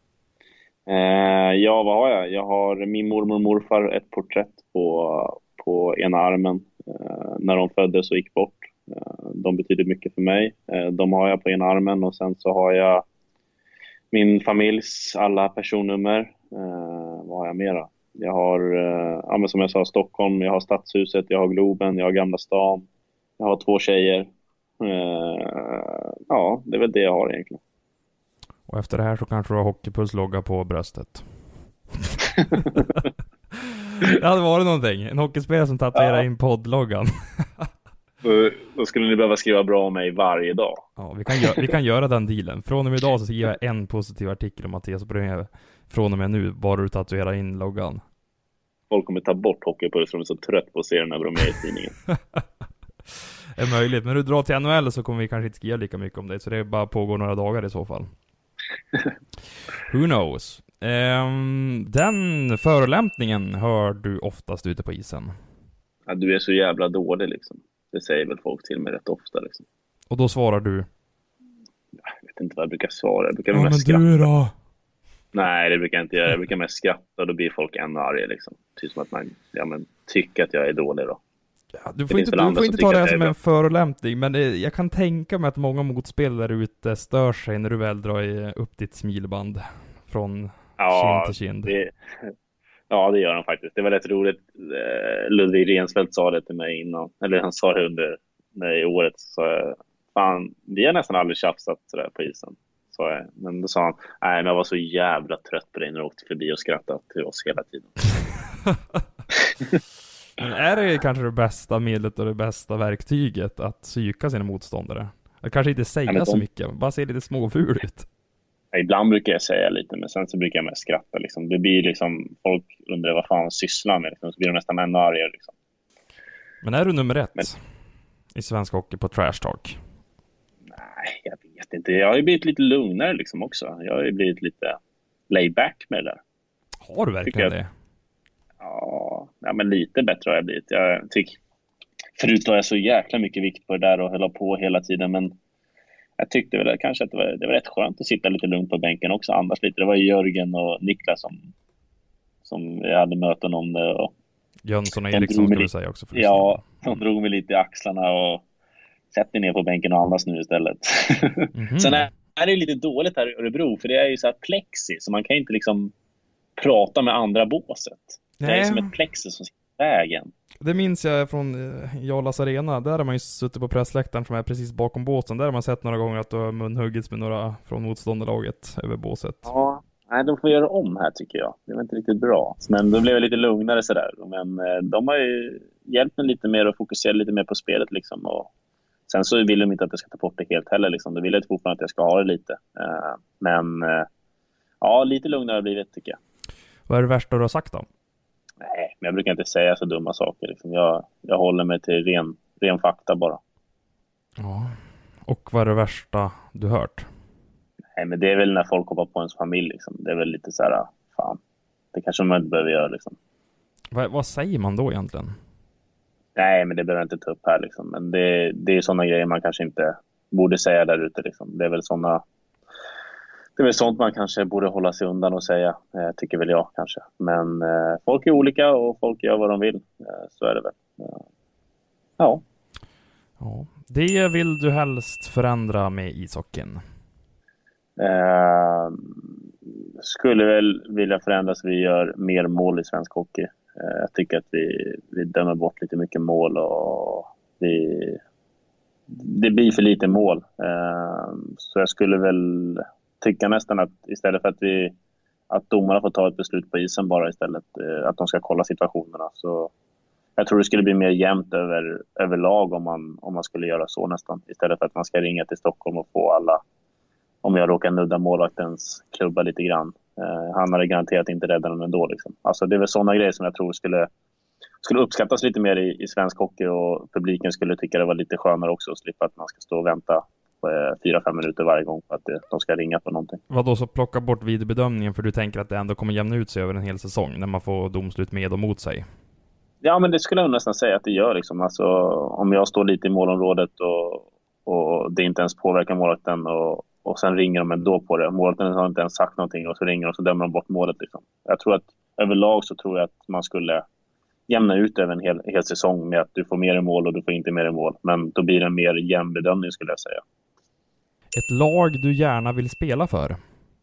Ja, vad har jag? Jag har min mormor och morfar ett porträtt på ena armen när de föddes och gick bort. De betyder mycket för mig. De har jag på ena armen, och sen så har jag min familjs alla personnummer. Vad har jag mer då? Jag har, men som jag sa, Stockholm, jag har Stadshuset, jag har Globen, jag har Gamla stan. Jag har 2 tjejer. Ja, det är väl det jag har egentligen. Och efter det här så kanske du har Hockeypuls-logga på bröstet. Det hade varit någonting. En hockeyspelare som tatuerar in poddloggan. Då skulle ni behöva skriva bra om mig varje dag. Ja, vi kan göra den dealen. Från och med idag så skriver jag en positiv artikel om Mattias Brunhöv. Från och med nu, bara du tatuerar in loggan. Folk kommer ta bort Hockeypuls för de är så trött på att se den när de är med i tidningen. Är möjligt, men du drar till NHL så kommer vi kanske inte skriva lika mycket om det, så det bara pågår några dagar i så fall. Who knows? Den förolämpningen hör du oftast ute på isen. Ja, du är så jävla dålig liksom. Det säger väl folk till mig rätt ofta liksom. Och då svarar du? Jag vet inte vad jag brukar svara. Jag brukar men mest du skratta. då? Nej, det brukar jag inte göra. Jag brukar mest skratta, och då blir folk ännu arga liksom. Typ som att man tycker att jag är dålig då. Ja, du får inte ta det här som en förolämpning, men jag kan tänka mig att många motspelare ute stör sig när du väl drar upp ditt smilband från kind till kind. Ja, det gör han faktiskt. Det var rätt roligt. Ludvig Rensfeldt sa det till mig innan, eller han sa det under i året. Så fan, vi har nästan aldrig tjafsat sådär på isen. Så, men då sa han, nej, men jag var så jävla trött på dig när du åkte förbi och skrattade till oss hela tiden. Men är det kanske det bästa medlet och det bästa verktyget att psyka sina motståndare? Att kanske inte säga så mycket, bara se lite småful ut. Ja, ibland brukar jag säga lite, men sen så brukar jag mest skratta. Liksom. Det blir liksom, folk undrar vad fan sysslar med. Liksom. Så blir de nästan ännu argare. Liksom. Men är du nummer 1 i svensk hockey på trash talk? Nej, jag vet inte. Jag har ju blivit lite lugnare liksom också. Jag har ju blivit lite laid back med det där. Har du verkligen det? Ja, men lite bättre har jag blivit. Jag tycker, förut var jag så jäkla mycket vikt på det där och höll på hela tiden, men jag tyckte väl kanske att det var rätt skönt att sitta lite lugnt på bänken också, annars lite. Det var Jörgen och Niklas som jag hade möten om det. Och Jönsson och Eriksson ska vi säga också. Ja, de drog mig lite i axlarna och sätter ner på bänken och andas nu istället. Mm-hmm. Sen är det lite dåligt här i Örebro, för det är ju så här plexi, så man kan inte liksom prata med andra båset. Nej. Det är som ett plexi som sitter i vägen. Det minns jag från Jarlas Arena. Där har man ju suttit på pressläktaren som är precis bakom båsen. Där har man sett några gånger att du har munhuggits med några från motståndarlaget över båset. Ja, nej, de får göra om här tycker jag. Det var inte riktigt bra. Men då blev jag lite lugnare sådär. Men de har ju hjälpt mig lite mer och fokuserat lite mer på spelet liksom. Och sen så vill de inte att jag ska ta bort det helt heller liksom. De vill inte fortfarande att jag ska ha det lite. Men ja, lite lugnare har det blivit tycker jag. Vad är det värsta du har sagt då? Nej, men jag brukar inte säga så dumma saker. Liksom. Jag håller mig till ren fakta bara. Ja. Och vad är det värsta du hört? Nej, men det är väl när folk hoppar på ens familj. Liksom. Det är väl lite så här, fan. Det kanske man inte behöver göra. Liksom. Vad säger man då egentligen? Nej, men det behöver jag inte ta upp här. Liksom. Men det är sådana grejer man kanske inte borde säga där ute. Liksom. Det är väl sånt man kanske borde hålla sig undan och säga, tycker väl jag kanske. Men folk är olika och folk gör vad de vill. Så är det väl. Ja. Det vill du helst förändra med ishockeyn? skulle väl vilja förändra så vi gör mer mål i svensk hockey. Jag tycker att vi dömer bort lite mycket mål och det blir för lite mål. Så jag skulle väl tycka nästan att istället för att domarna får ta ett beslut på isen bara istället, att de ska kolla situationerna. Så jag tror det skulle bli mer jämnt överlag om man skulle göra så nästan. Istället för att man ska ringa till Stockholm och få alla, om jag råkar nudda målvaktens klubba lite grann. Han hade garanterat inte räddat den ändå. Liksom. Alltså det är väl sådana grejer som jag tror skulle uppskattas lite mer i svensk hockey, och publiken skulle tycka det var lite skönare också att slippa att man ska stå och vänta 4-5 minuter varje gång på att de ska ringa på någonting. Vad då, så plocka bort videobedömningen för du tänker att det ändå kommer jämna ut sig över en hel säsong när man får domslut med och mot sig? Ja, men det skulle jag nästan säga att det gör. Liksom. Alltså, om jag står lite i målområdet och det inte ens påverkar målvakten och sen ringer de ändå på det. Målvakten har inte ens sagt någonting och så ringer de och så dömer de bort målet. Liksom. Jag tror att överlag så tror jag att man skulle jämna ut över en hel säsong med att du får mer i mål och du får inte mer i mål. Men då blir det en mer jämn bedömning skulle jag säga. Ett lag du gärna vill spela för?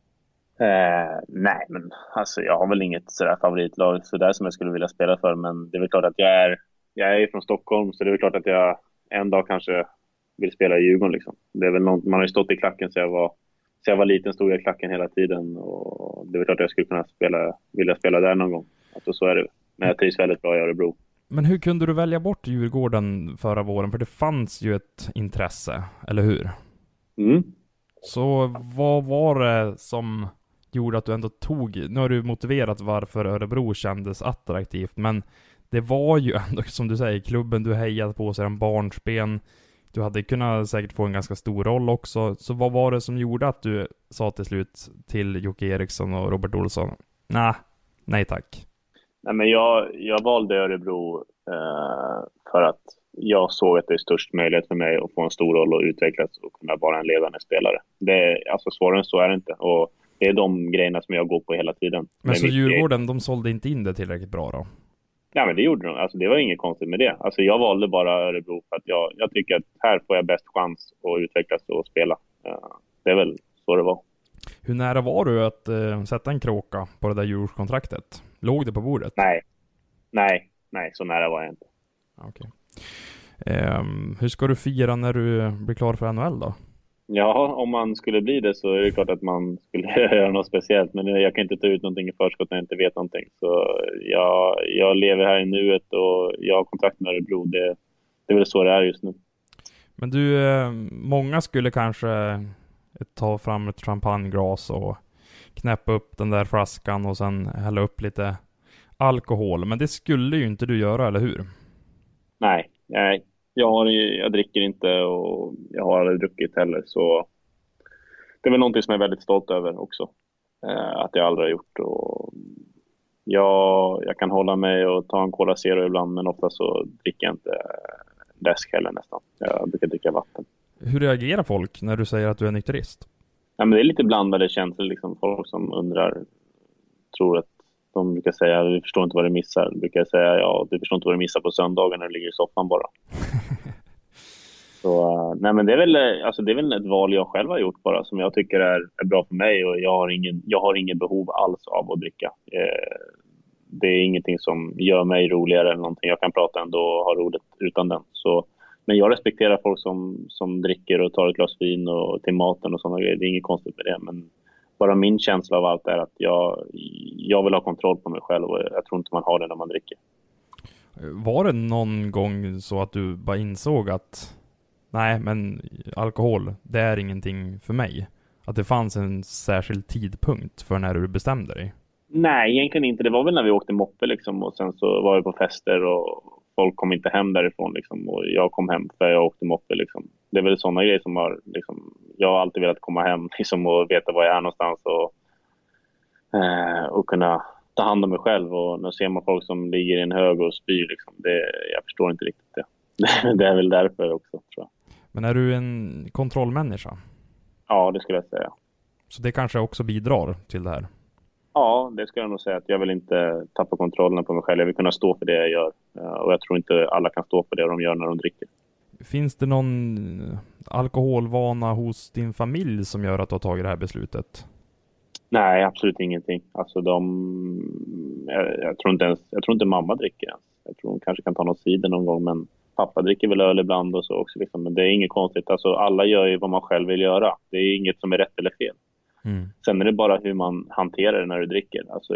Nej, men alltså jag har väl inget sådär favoritlag sådär som jag skulle vilja spela för, men det är väl klart att jag är från Stockholm, så det är väl klart att jag en dag kanske vill spela i Djurgården liksom. Det är väl man har ju stått i klacken så jag var liten, stod jag i klacken hela tiden, och det är väl klart att jag skulle kunna vilja spela där någon gång. Alltså så är det. Men jag trivs väldigt bra i Örebro. Men hur kunde du välja bort Djurgården förra våren? För det fanns ju ett intresse, eller hur? Mm. Så vad var det som gjorde att du ändå nu har du motiverat varför Örebro kändes attraktivt, men det var ju ändå, som du säger, klubben du hejat på sedan barnsben. Du hade kunnat säkert få en ganska stor roll också. Så vad var det som gjorde att du sa till slut till Jocke Eriksson och Robert Olsson: nej tack? Nej, men jag valde Örebro för att jag såg att det är störst möjlighet för mig att få en stor roll och utvecklas och kunna vara en ledande spelare. Alltså svårare än så är det inte. Och det är de grejerna som jag går på hela tiden. Men så Djurgården, de sålde inte in det tillräckligt bra då? Ja, men det gjorde de. Alltså, det var inget konstigt med det. Alltså, jag valde bara Örebro för att jag tycker att här får jag bäst chans att utvecklas och spela. Det är väl så det var. Hur nära var du att sätta en kråka på det där Djurgårdskontraktet? Låg det på bordet? Nej, så nära var jag inte. Okej. Hur ska du fira när du blir klar för NHL då? Ja, om man skulle bli det så är det klart att man skulle göra något speciellt. Men jag kan inte ta ut någonting i förskott när jag inte vet någonting. Så jag lever här i nuet och jag har kontakt med Örebro. Det är väl så det är just nu. Men du, många skulle kanske ta fram ett champagneglas och knäppa upp den där flaskan och sen hälla upp lite alkohol. Men det skulle ju inte du göra, eller hur? Nej. Jag dricker inte och jag har aldrig druckit heller, så det är väl någonting som jag är väldigt stolt över också, att jag aldrig har gjort. Och jag kan hålla mig och ta en Cola Zero ibland, men ofta så dricker jag inte läsk heller nästan. Jag brukar dricka vatten. Hur reagerar folk när du säger att du är nykterist? Ja, men det är lite blandade känslor liksom. Folk som tror att de brukar säga, vi förstår inte vad du missar. De brukar säga, du förstår inte vad du missar på söndagen när du ligger i soffan bara. Så, nej, men det är väl ett val jag själv har gjort bara, som jag tycker är bra för mig, och jag har ingen behov alls av att dricka. Det är ingenting som gör mig roligare eller någonting. Jag kan prata ändå och ha roligt utan den. Så, men jag respekterar folk som dricker och tar ett glas vin och till maten och sådana grejer. Det är inget konstigt med det, men bara min känsla av allt är att jag vill ha kontroll på mig själv, och jag tror inte man har det när man dricker. Var det någon gång så att du bara insåg att nej, men alkohol, det är ingenting för mig? Att det fanns en särskild tidpunkt för när du bestämde dig? Nej, egentligen inte. Det var väl när vi åkte moppe liksom, och sen så var vi på fester och folk kom inte hem därifrån liksom, och jag kom hem för jag åkte moppe liksom. Det är väl sådana grejer som har liksom, jag har alltid velat komma hem liksom, och veta var jag är någonstans och kunna ta hand om mig själv. Och när ser man folk som ligger i en hög och spyr liksom, jag förstår inte riktigt det. Det är väl därför också, tror jag. Men är du en kontrollmänniska? Ja, det skulle jag säga. Så det kanske också bidrar till det här? Ja, det skulle jag nog säga, att jag vill inte tappa kontrollen på mig själv. Jag vill kunna stå för det jag gör. Och jag tror inte alla kan stå för det de gör när de dricker. Finns det någon alkoholvana hos din familj som gör att du har tagit det här beslutet? Nej, absolut ingenting. Alltså jag tror inte mamma dricker ens. Jag tror hon kanske kan ta någon cider någon gång, men pappa dricker väl öl ibland och så också liksom. Men det är inget konstigt. Alltså alla gör ju vad man själv vill göra. Det är inget som är rätt eller fel. Sen är det bara hur man hanterar det när du dricker. Alltså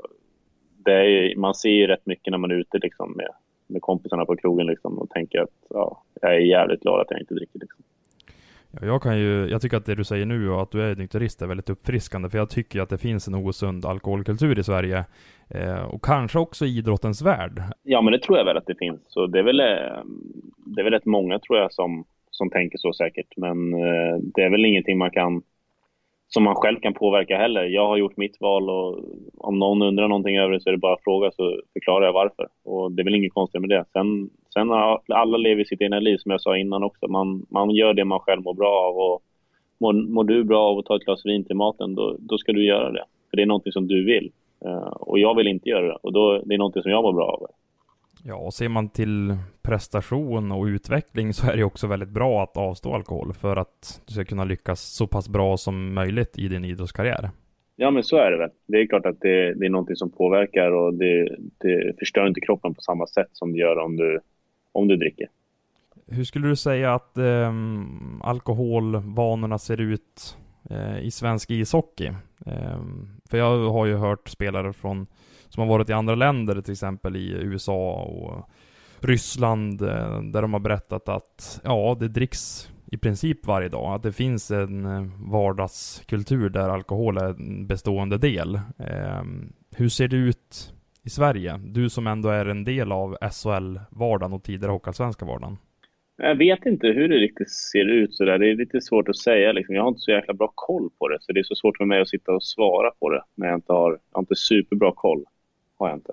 man ser ju rätt mycket när man är ute liksom med kompisarna på krogen liksom, och tänker att jag är jävligt glad att jag inte dricker liksom. Ja, jag tycker att det du säger nu och att du är nykterist är väldigt uppfriskande, för jag tycker att det finns en osund alkoholkultur i Sverige och kanske också i idrottens värld. Ja, men det tror jag väl att det finns. Så det är väl rätt många tror jag som tänker så säkert, men det är väl ingenting som man själv kan påverka heller. Jag har gjort mitt val och om någon undrar någonting över det så är det bara att fråga, så förklarar jag varför. Och det är väl inget konstigt med det. Sen alla lever sitt egna liv som jag sa innan också. Man gör det man själv mår bra av, och mår du bra av att ta ett glas vin till maten, då ska du göra det. För det är någonting som du vill. Och jag vill inte göra det. Och det är någonting som jag mår bra av. Ja, och ser man till prestation och utveckling så är det också väldigt bra att avstå alkohol för att du ska kunna lyckas så pass bra som möjligt i din idrottskarriär. Ja, men så är det väl. Det är klart att det är någonting som påverkar, och det förstör inte kroppen på samma sätt som det gör om du dricker. Hur skulle du säga att alkoholvanorna ser ut i svensk ishockey? För jag har ju hört spelare som har varit i andra länder, till exempel i USA och Ryssland, där de har berättat att det dricks i princip varje dag. Att det finns en vardagskultur där alkohol är en bestående del. Hur ser det ut i Sverige? Du som ändå är en del av SHL-vardagen och tidigare hockeyallsvenska vardagen. Jag vet inte hur det riktigt ser ut så där. Det är lite svårt att säga liksom. Jag har inte så jäkla bra koll på det, så det är så svårt för mig att sitta och svara på det när jag har inte superbra koll. Har jag inte.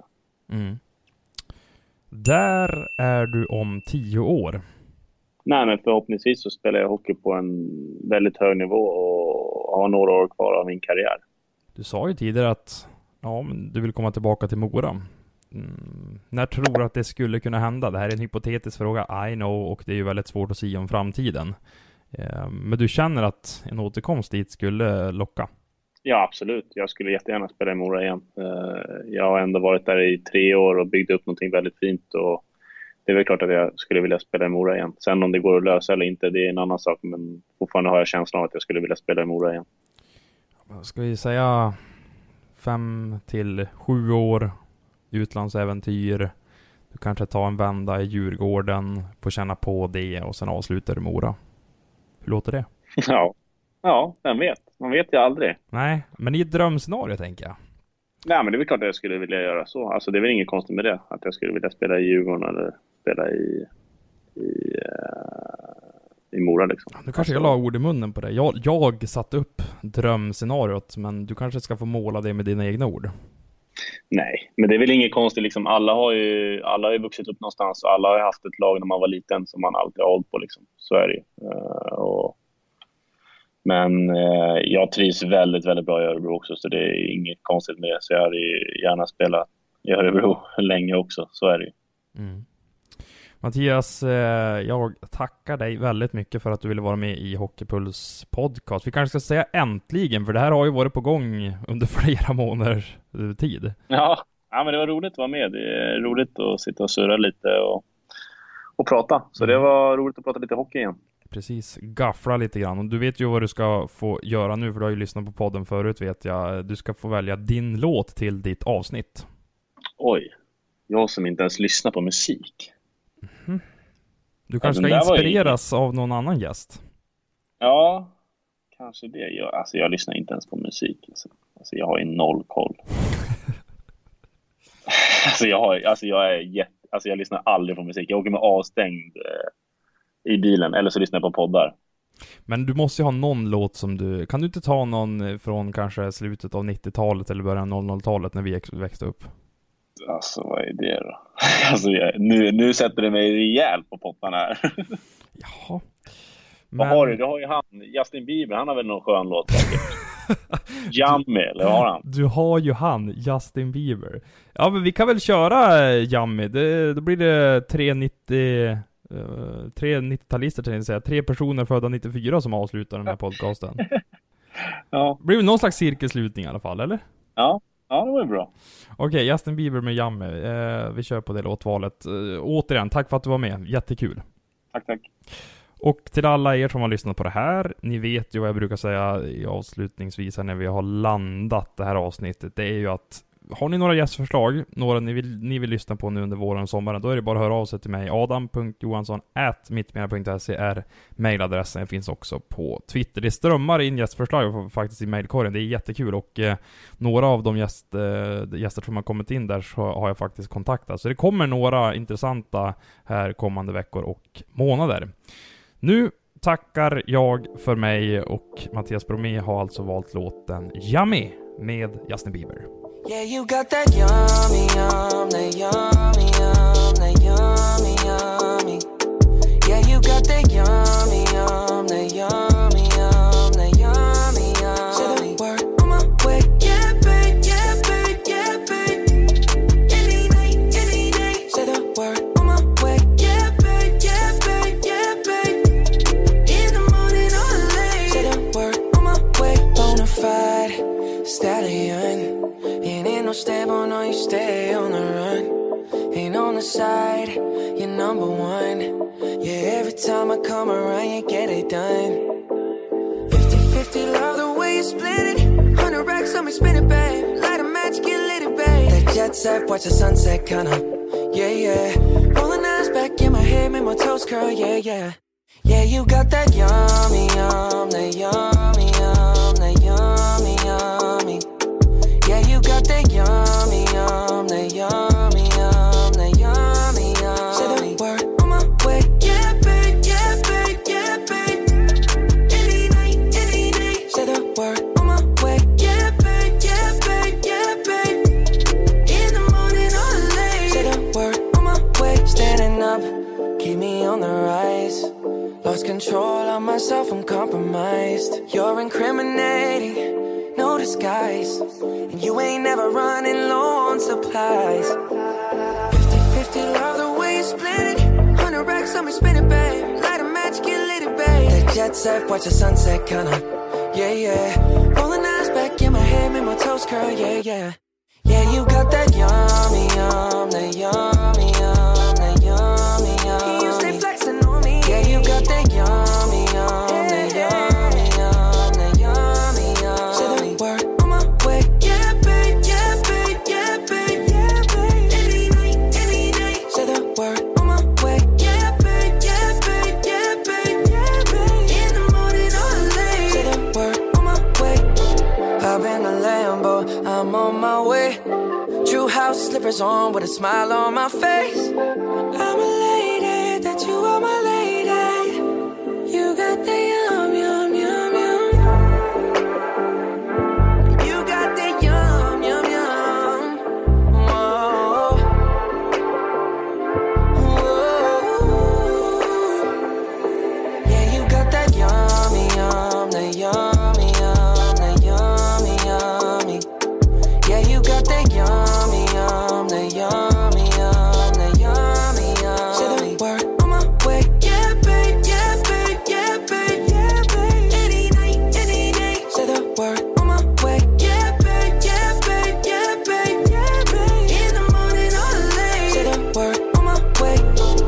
Där är du om 10 år. Nej, men förhoppningsvis så spelar jag hockey på en väldigt hög nivå och har några år kvar av min karriär. Du sa ju tidigare att men du vill komma tillbaka till Mora. När tror du att det skulle kunna hända? Det här är en hypotetisk fråga, I know, och det är ju väldigt svårt att säga om framtiden. Men du känner att en återkomst dit skulle locka? Ja, absolut. Jag skulle jättegärna spela i Mora igen. Jag har ändå varit där i 3 år och byggt upp någonting väldigt fint, och det är väl klart att jag skulle vilja spela i Mora igen. Sen om det går att lösa eller inte, det är en annan sak, men fortfarande har jag känslan av att jag skulle vilja spela i Mora igen. Ska vi säga 5 till 7 år utlandsäventyr? Du kanske tar en vända i Djurgården, får känna på det och sen avslutar du Mora. Hur låter det? Ja, vem vet? Man vet ju aldrig. Nej, men i ett drömscenario tänker jag. Nej, men det är väl klart att jag skulle vilja göra så. Alltså det är väl inget konstigt med det. Att jag skulle vilja spela i Djurgården eller spela i Mora liksom. Nu kanske jag la ord i munnen på det. Jag satte upp drömscenariot, men du kanske ska få måla det med dina egna ord. Nej, men det är väl inget konstigt liksom. Alla har ju vuxit upp någonstans, och alla har haft ett lag när man var liten som man alltid har hållit på liksom. Så är det ju. Men jag trivs väldigt, väldigt bra i Örebro också, så det är inget konstigt med det. Så jag hade ju gärna spelat i Örebro länge också, så är det ju. Mattias, jag tackar dig väldigt mycket för att du ville vara med i Hockeypuls podcast. Vi kanske ska säga äntligen, för det här har ju varit på gång under flera månaders tid. Ja, men det var roligt att vara med. Det är roligt att sitta och surra lite och prata. Så det var roligt att prata lite hockey igen. Precis, gaffla lite grann. Och du vet ju vad du ska få göra nu, för du har ju lyssnat på podden förut, vet jag. Du ska få välja din låt till ditt avsnitt. Oj, jag som inte ens lyssnar på musik. Du kanske ska inspireras av någon annan gäst. Ja, kanske det. Jag lyssnar inte ens på musik. Alltså jag har ju noll koll. Jag lyssnar aldrig på musik. Jag åker med avstängd i bilen, eller så lyssnar jag på poddar. Men du måste ju ha någon låt som du... Kan du inte ta någon från kanske slutet av 90-talet eller början av 00-talet när vi växte upp? Alltså, vad är det då? Alltså, nu sätter det mig rejält på pottan här. Jaha. Men... Vad har du? Du har ju han, Justin Bieber, han har väl någon skön låt säkert. Jammy, eller har han? Du har ju han, Justin Bieber. Ja, men vi kan väl köra Jammy. Då blir det 3 90-talister, tänkte jag säga. 3 personer födda 94 som avslutar den här podcasten. Ja. Det blir någon slags cirkelslutning i alla fall, eller? Ja, det var bra. Okej, Justin Bieber med Yummy. Vi kör på det låtvalet. Återigen, tack för att du var med. Jättekul. Tack. Och till alla er som har lyssnat på det här, ni vet ju vad jag brukar säga i avslutningsvis när vi har landat det här avsnittet. Det är ju att har ni några gästförslag, några ni vill lyssna på nu under våren och sommaren, då är det bara att höra av sig till mig. adam.johansson@mittmera.se är mailadressen. Det finns också på Twitter. Det strömmar in gästförslag faktiskt i mailkorgen. Det är jättekul och några av de gäster som har kommit in där så har jag faktiskt kontaktat. Så det kommer några intressanta här kommande veckor och månader. Nu tackar jag för mig och Mattias Bromé har alltså valt låten Yummy med Justin Bieber. Yeah, you got that yummy, yum, that yummy, yum, that yummy, yummy. Yeah, you got that yummy, yum, that yummy, yum, that yummy, yummy. Say the word on my way, yeah, babe, yeah, babe, yeah, babe. Any night, any day. Say the word on my way, yeah, babe, yeah, babe, yeah, babe. In the morning or late. Say the word on my way, bonafide stallion. Ain't no stable, no, you stay on the run. Ain't on the side, you're number one. Yeah, every time I come around, you get it done. 50-50, love the way you split it. 100 racks on me, spin it, babe. Light a match, get lit, babe. That jet set, watch the sunset, kinda. Yeah, yeah. Rolling eyes back in my head, make my toes curl, yeah, yeah. Yeah, you got that yummy, yum, that yummy, yum, that yummy, yummy. Yeah, you got that yummy, yum, that yummy, yum, that yummy, yum. Say the word on my way, yeah, babe, yeah, babe, yeah, babe. Any night, any day. Say the word on my way, yeah, babe, yeah, babe, yeah, babe. In the morning or late. Say the word on my way, standing up, keep me on the rise. Lost control of myself, I'm compromised. You're incriminating, no disguise. And you ain't never running low on supplies. 50-50, love the way you split it. 100 racks on me, spin it, babe. Light a match, get lit, babe. That jet set, watch the sunset, kinda. Yeah, yeah. Rolling eyes back in my head, make my toes curl, yeah, yeah. Yeah, you got that yummy, yum, that yummy, yum, that yummy, yum. You stay flexing on me. Yeah, you got that yummy, yum, that yummy, yum, that yummy, yum. Say the word on my way, yeah, babe, yeah, babe, yeah, babe, yeah, babe. Any night, any day. Say the word on my way, yeah, babe, yeah, babe, yeah, babe, yeah, babe. In the morning or late. Say the word on my way. I've been a Lambo, I'm on my way. True house slippers on with a smile on my face. I'm elated that you are my lady. You got the yum, yum, yum, yum. You got the yum, yum, yum. Whoa. Whoa. Yeah, you got that yummy, yum, that yummy, yum, that yummy, yummy. Yeah, you got that yummy, yum, that yummy, yum, that yummy, yum. Say the word on my way, yeah, babe, yeah, babe, yeah, babe, yeah, babe. Any night, any day. Say the word on my way, yeah, babe, yeah, babe, yeah, babe, yeah, babe. In the morning or late. Say the word on my way.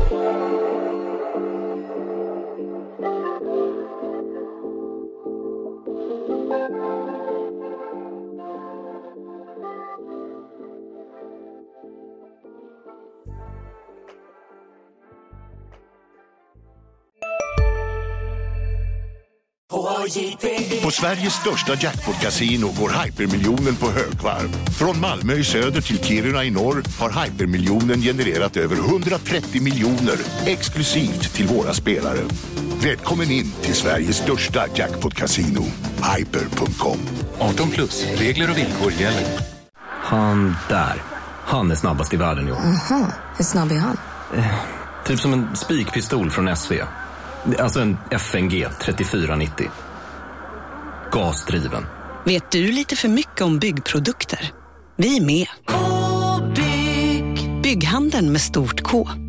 På Sveriges största jackpot-casino går hypermiljonen på högvarv. Från Malmö i söder till Kiruna i norr har hypermiljonen genererat över 130 miljoner exklusivt till våra spelare. Välkommen in till Sveriges största jackpot-casino, hyper.com. 18 plus, regler och villkor gäller. Han där, han är snabbast i världen, jo. Hur snabb är han? Typ som en spikpistol från SV. Alltså en FNG 3490. Gasdriven. Vet du lite för mycket om byggprodukter? Vi är med. Bygghandeln med stort K.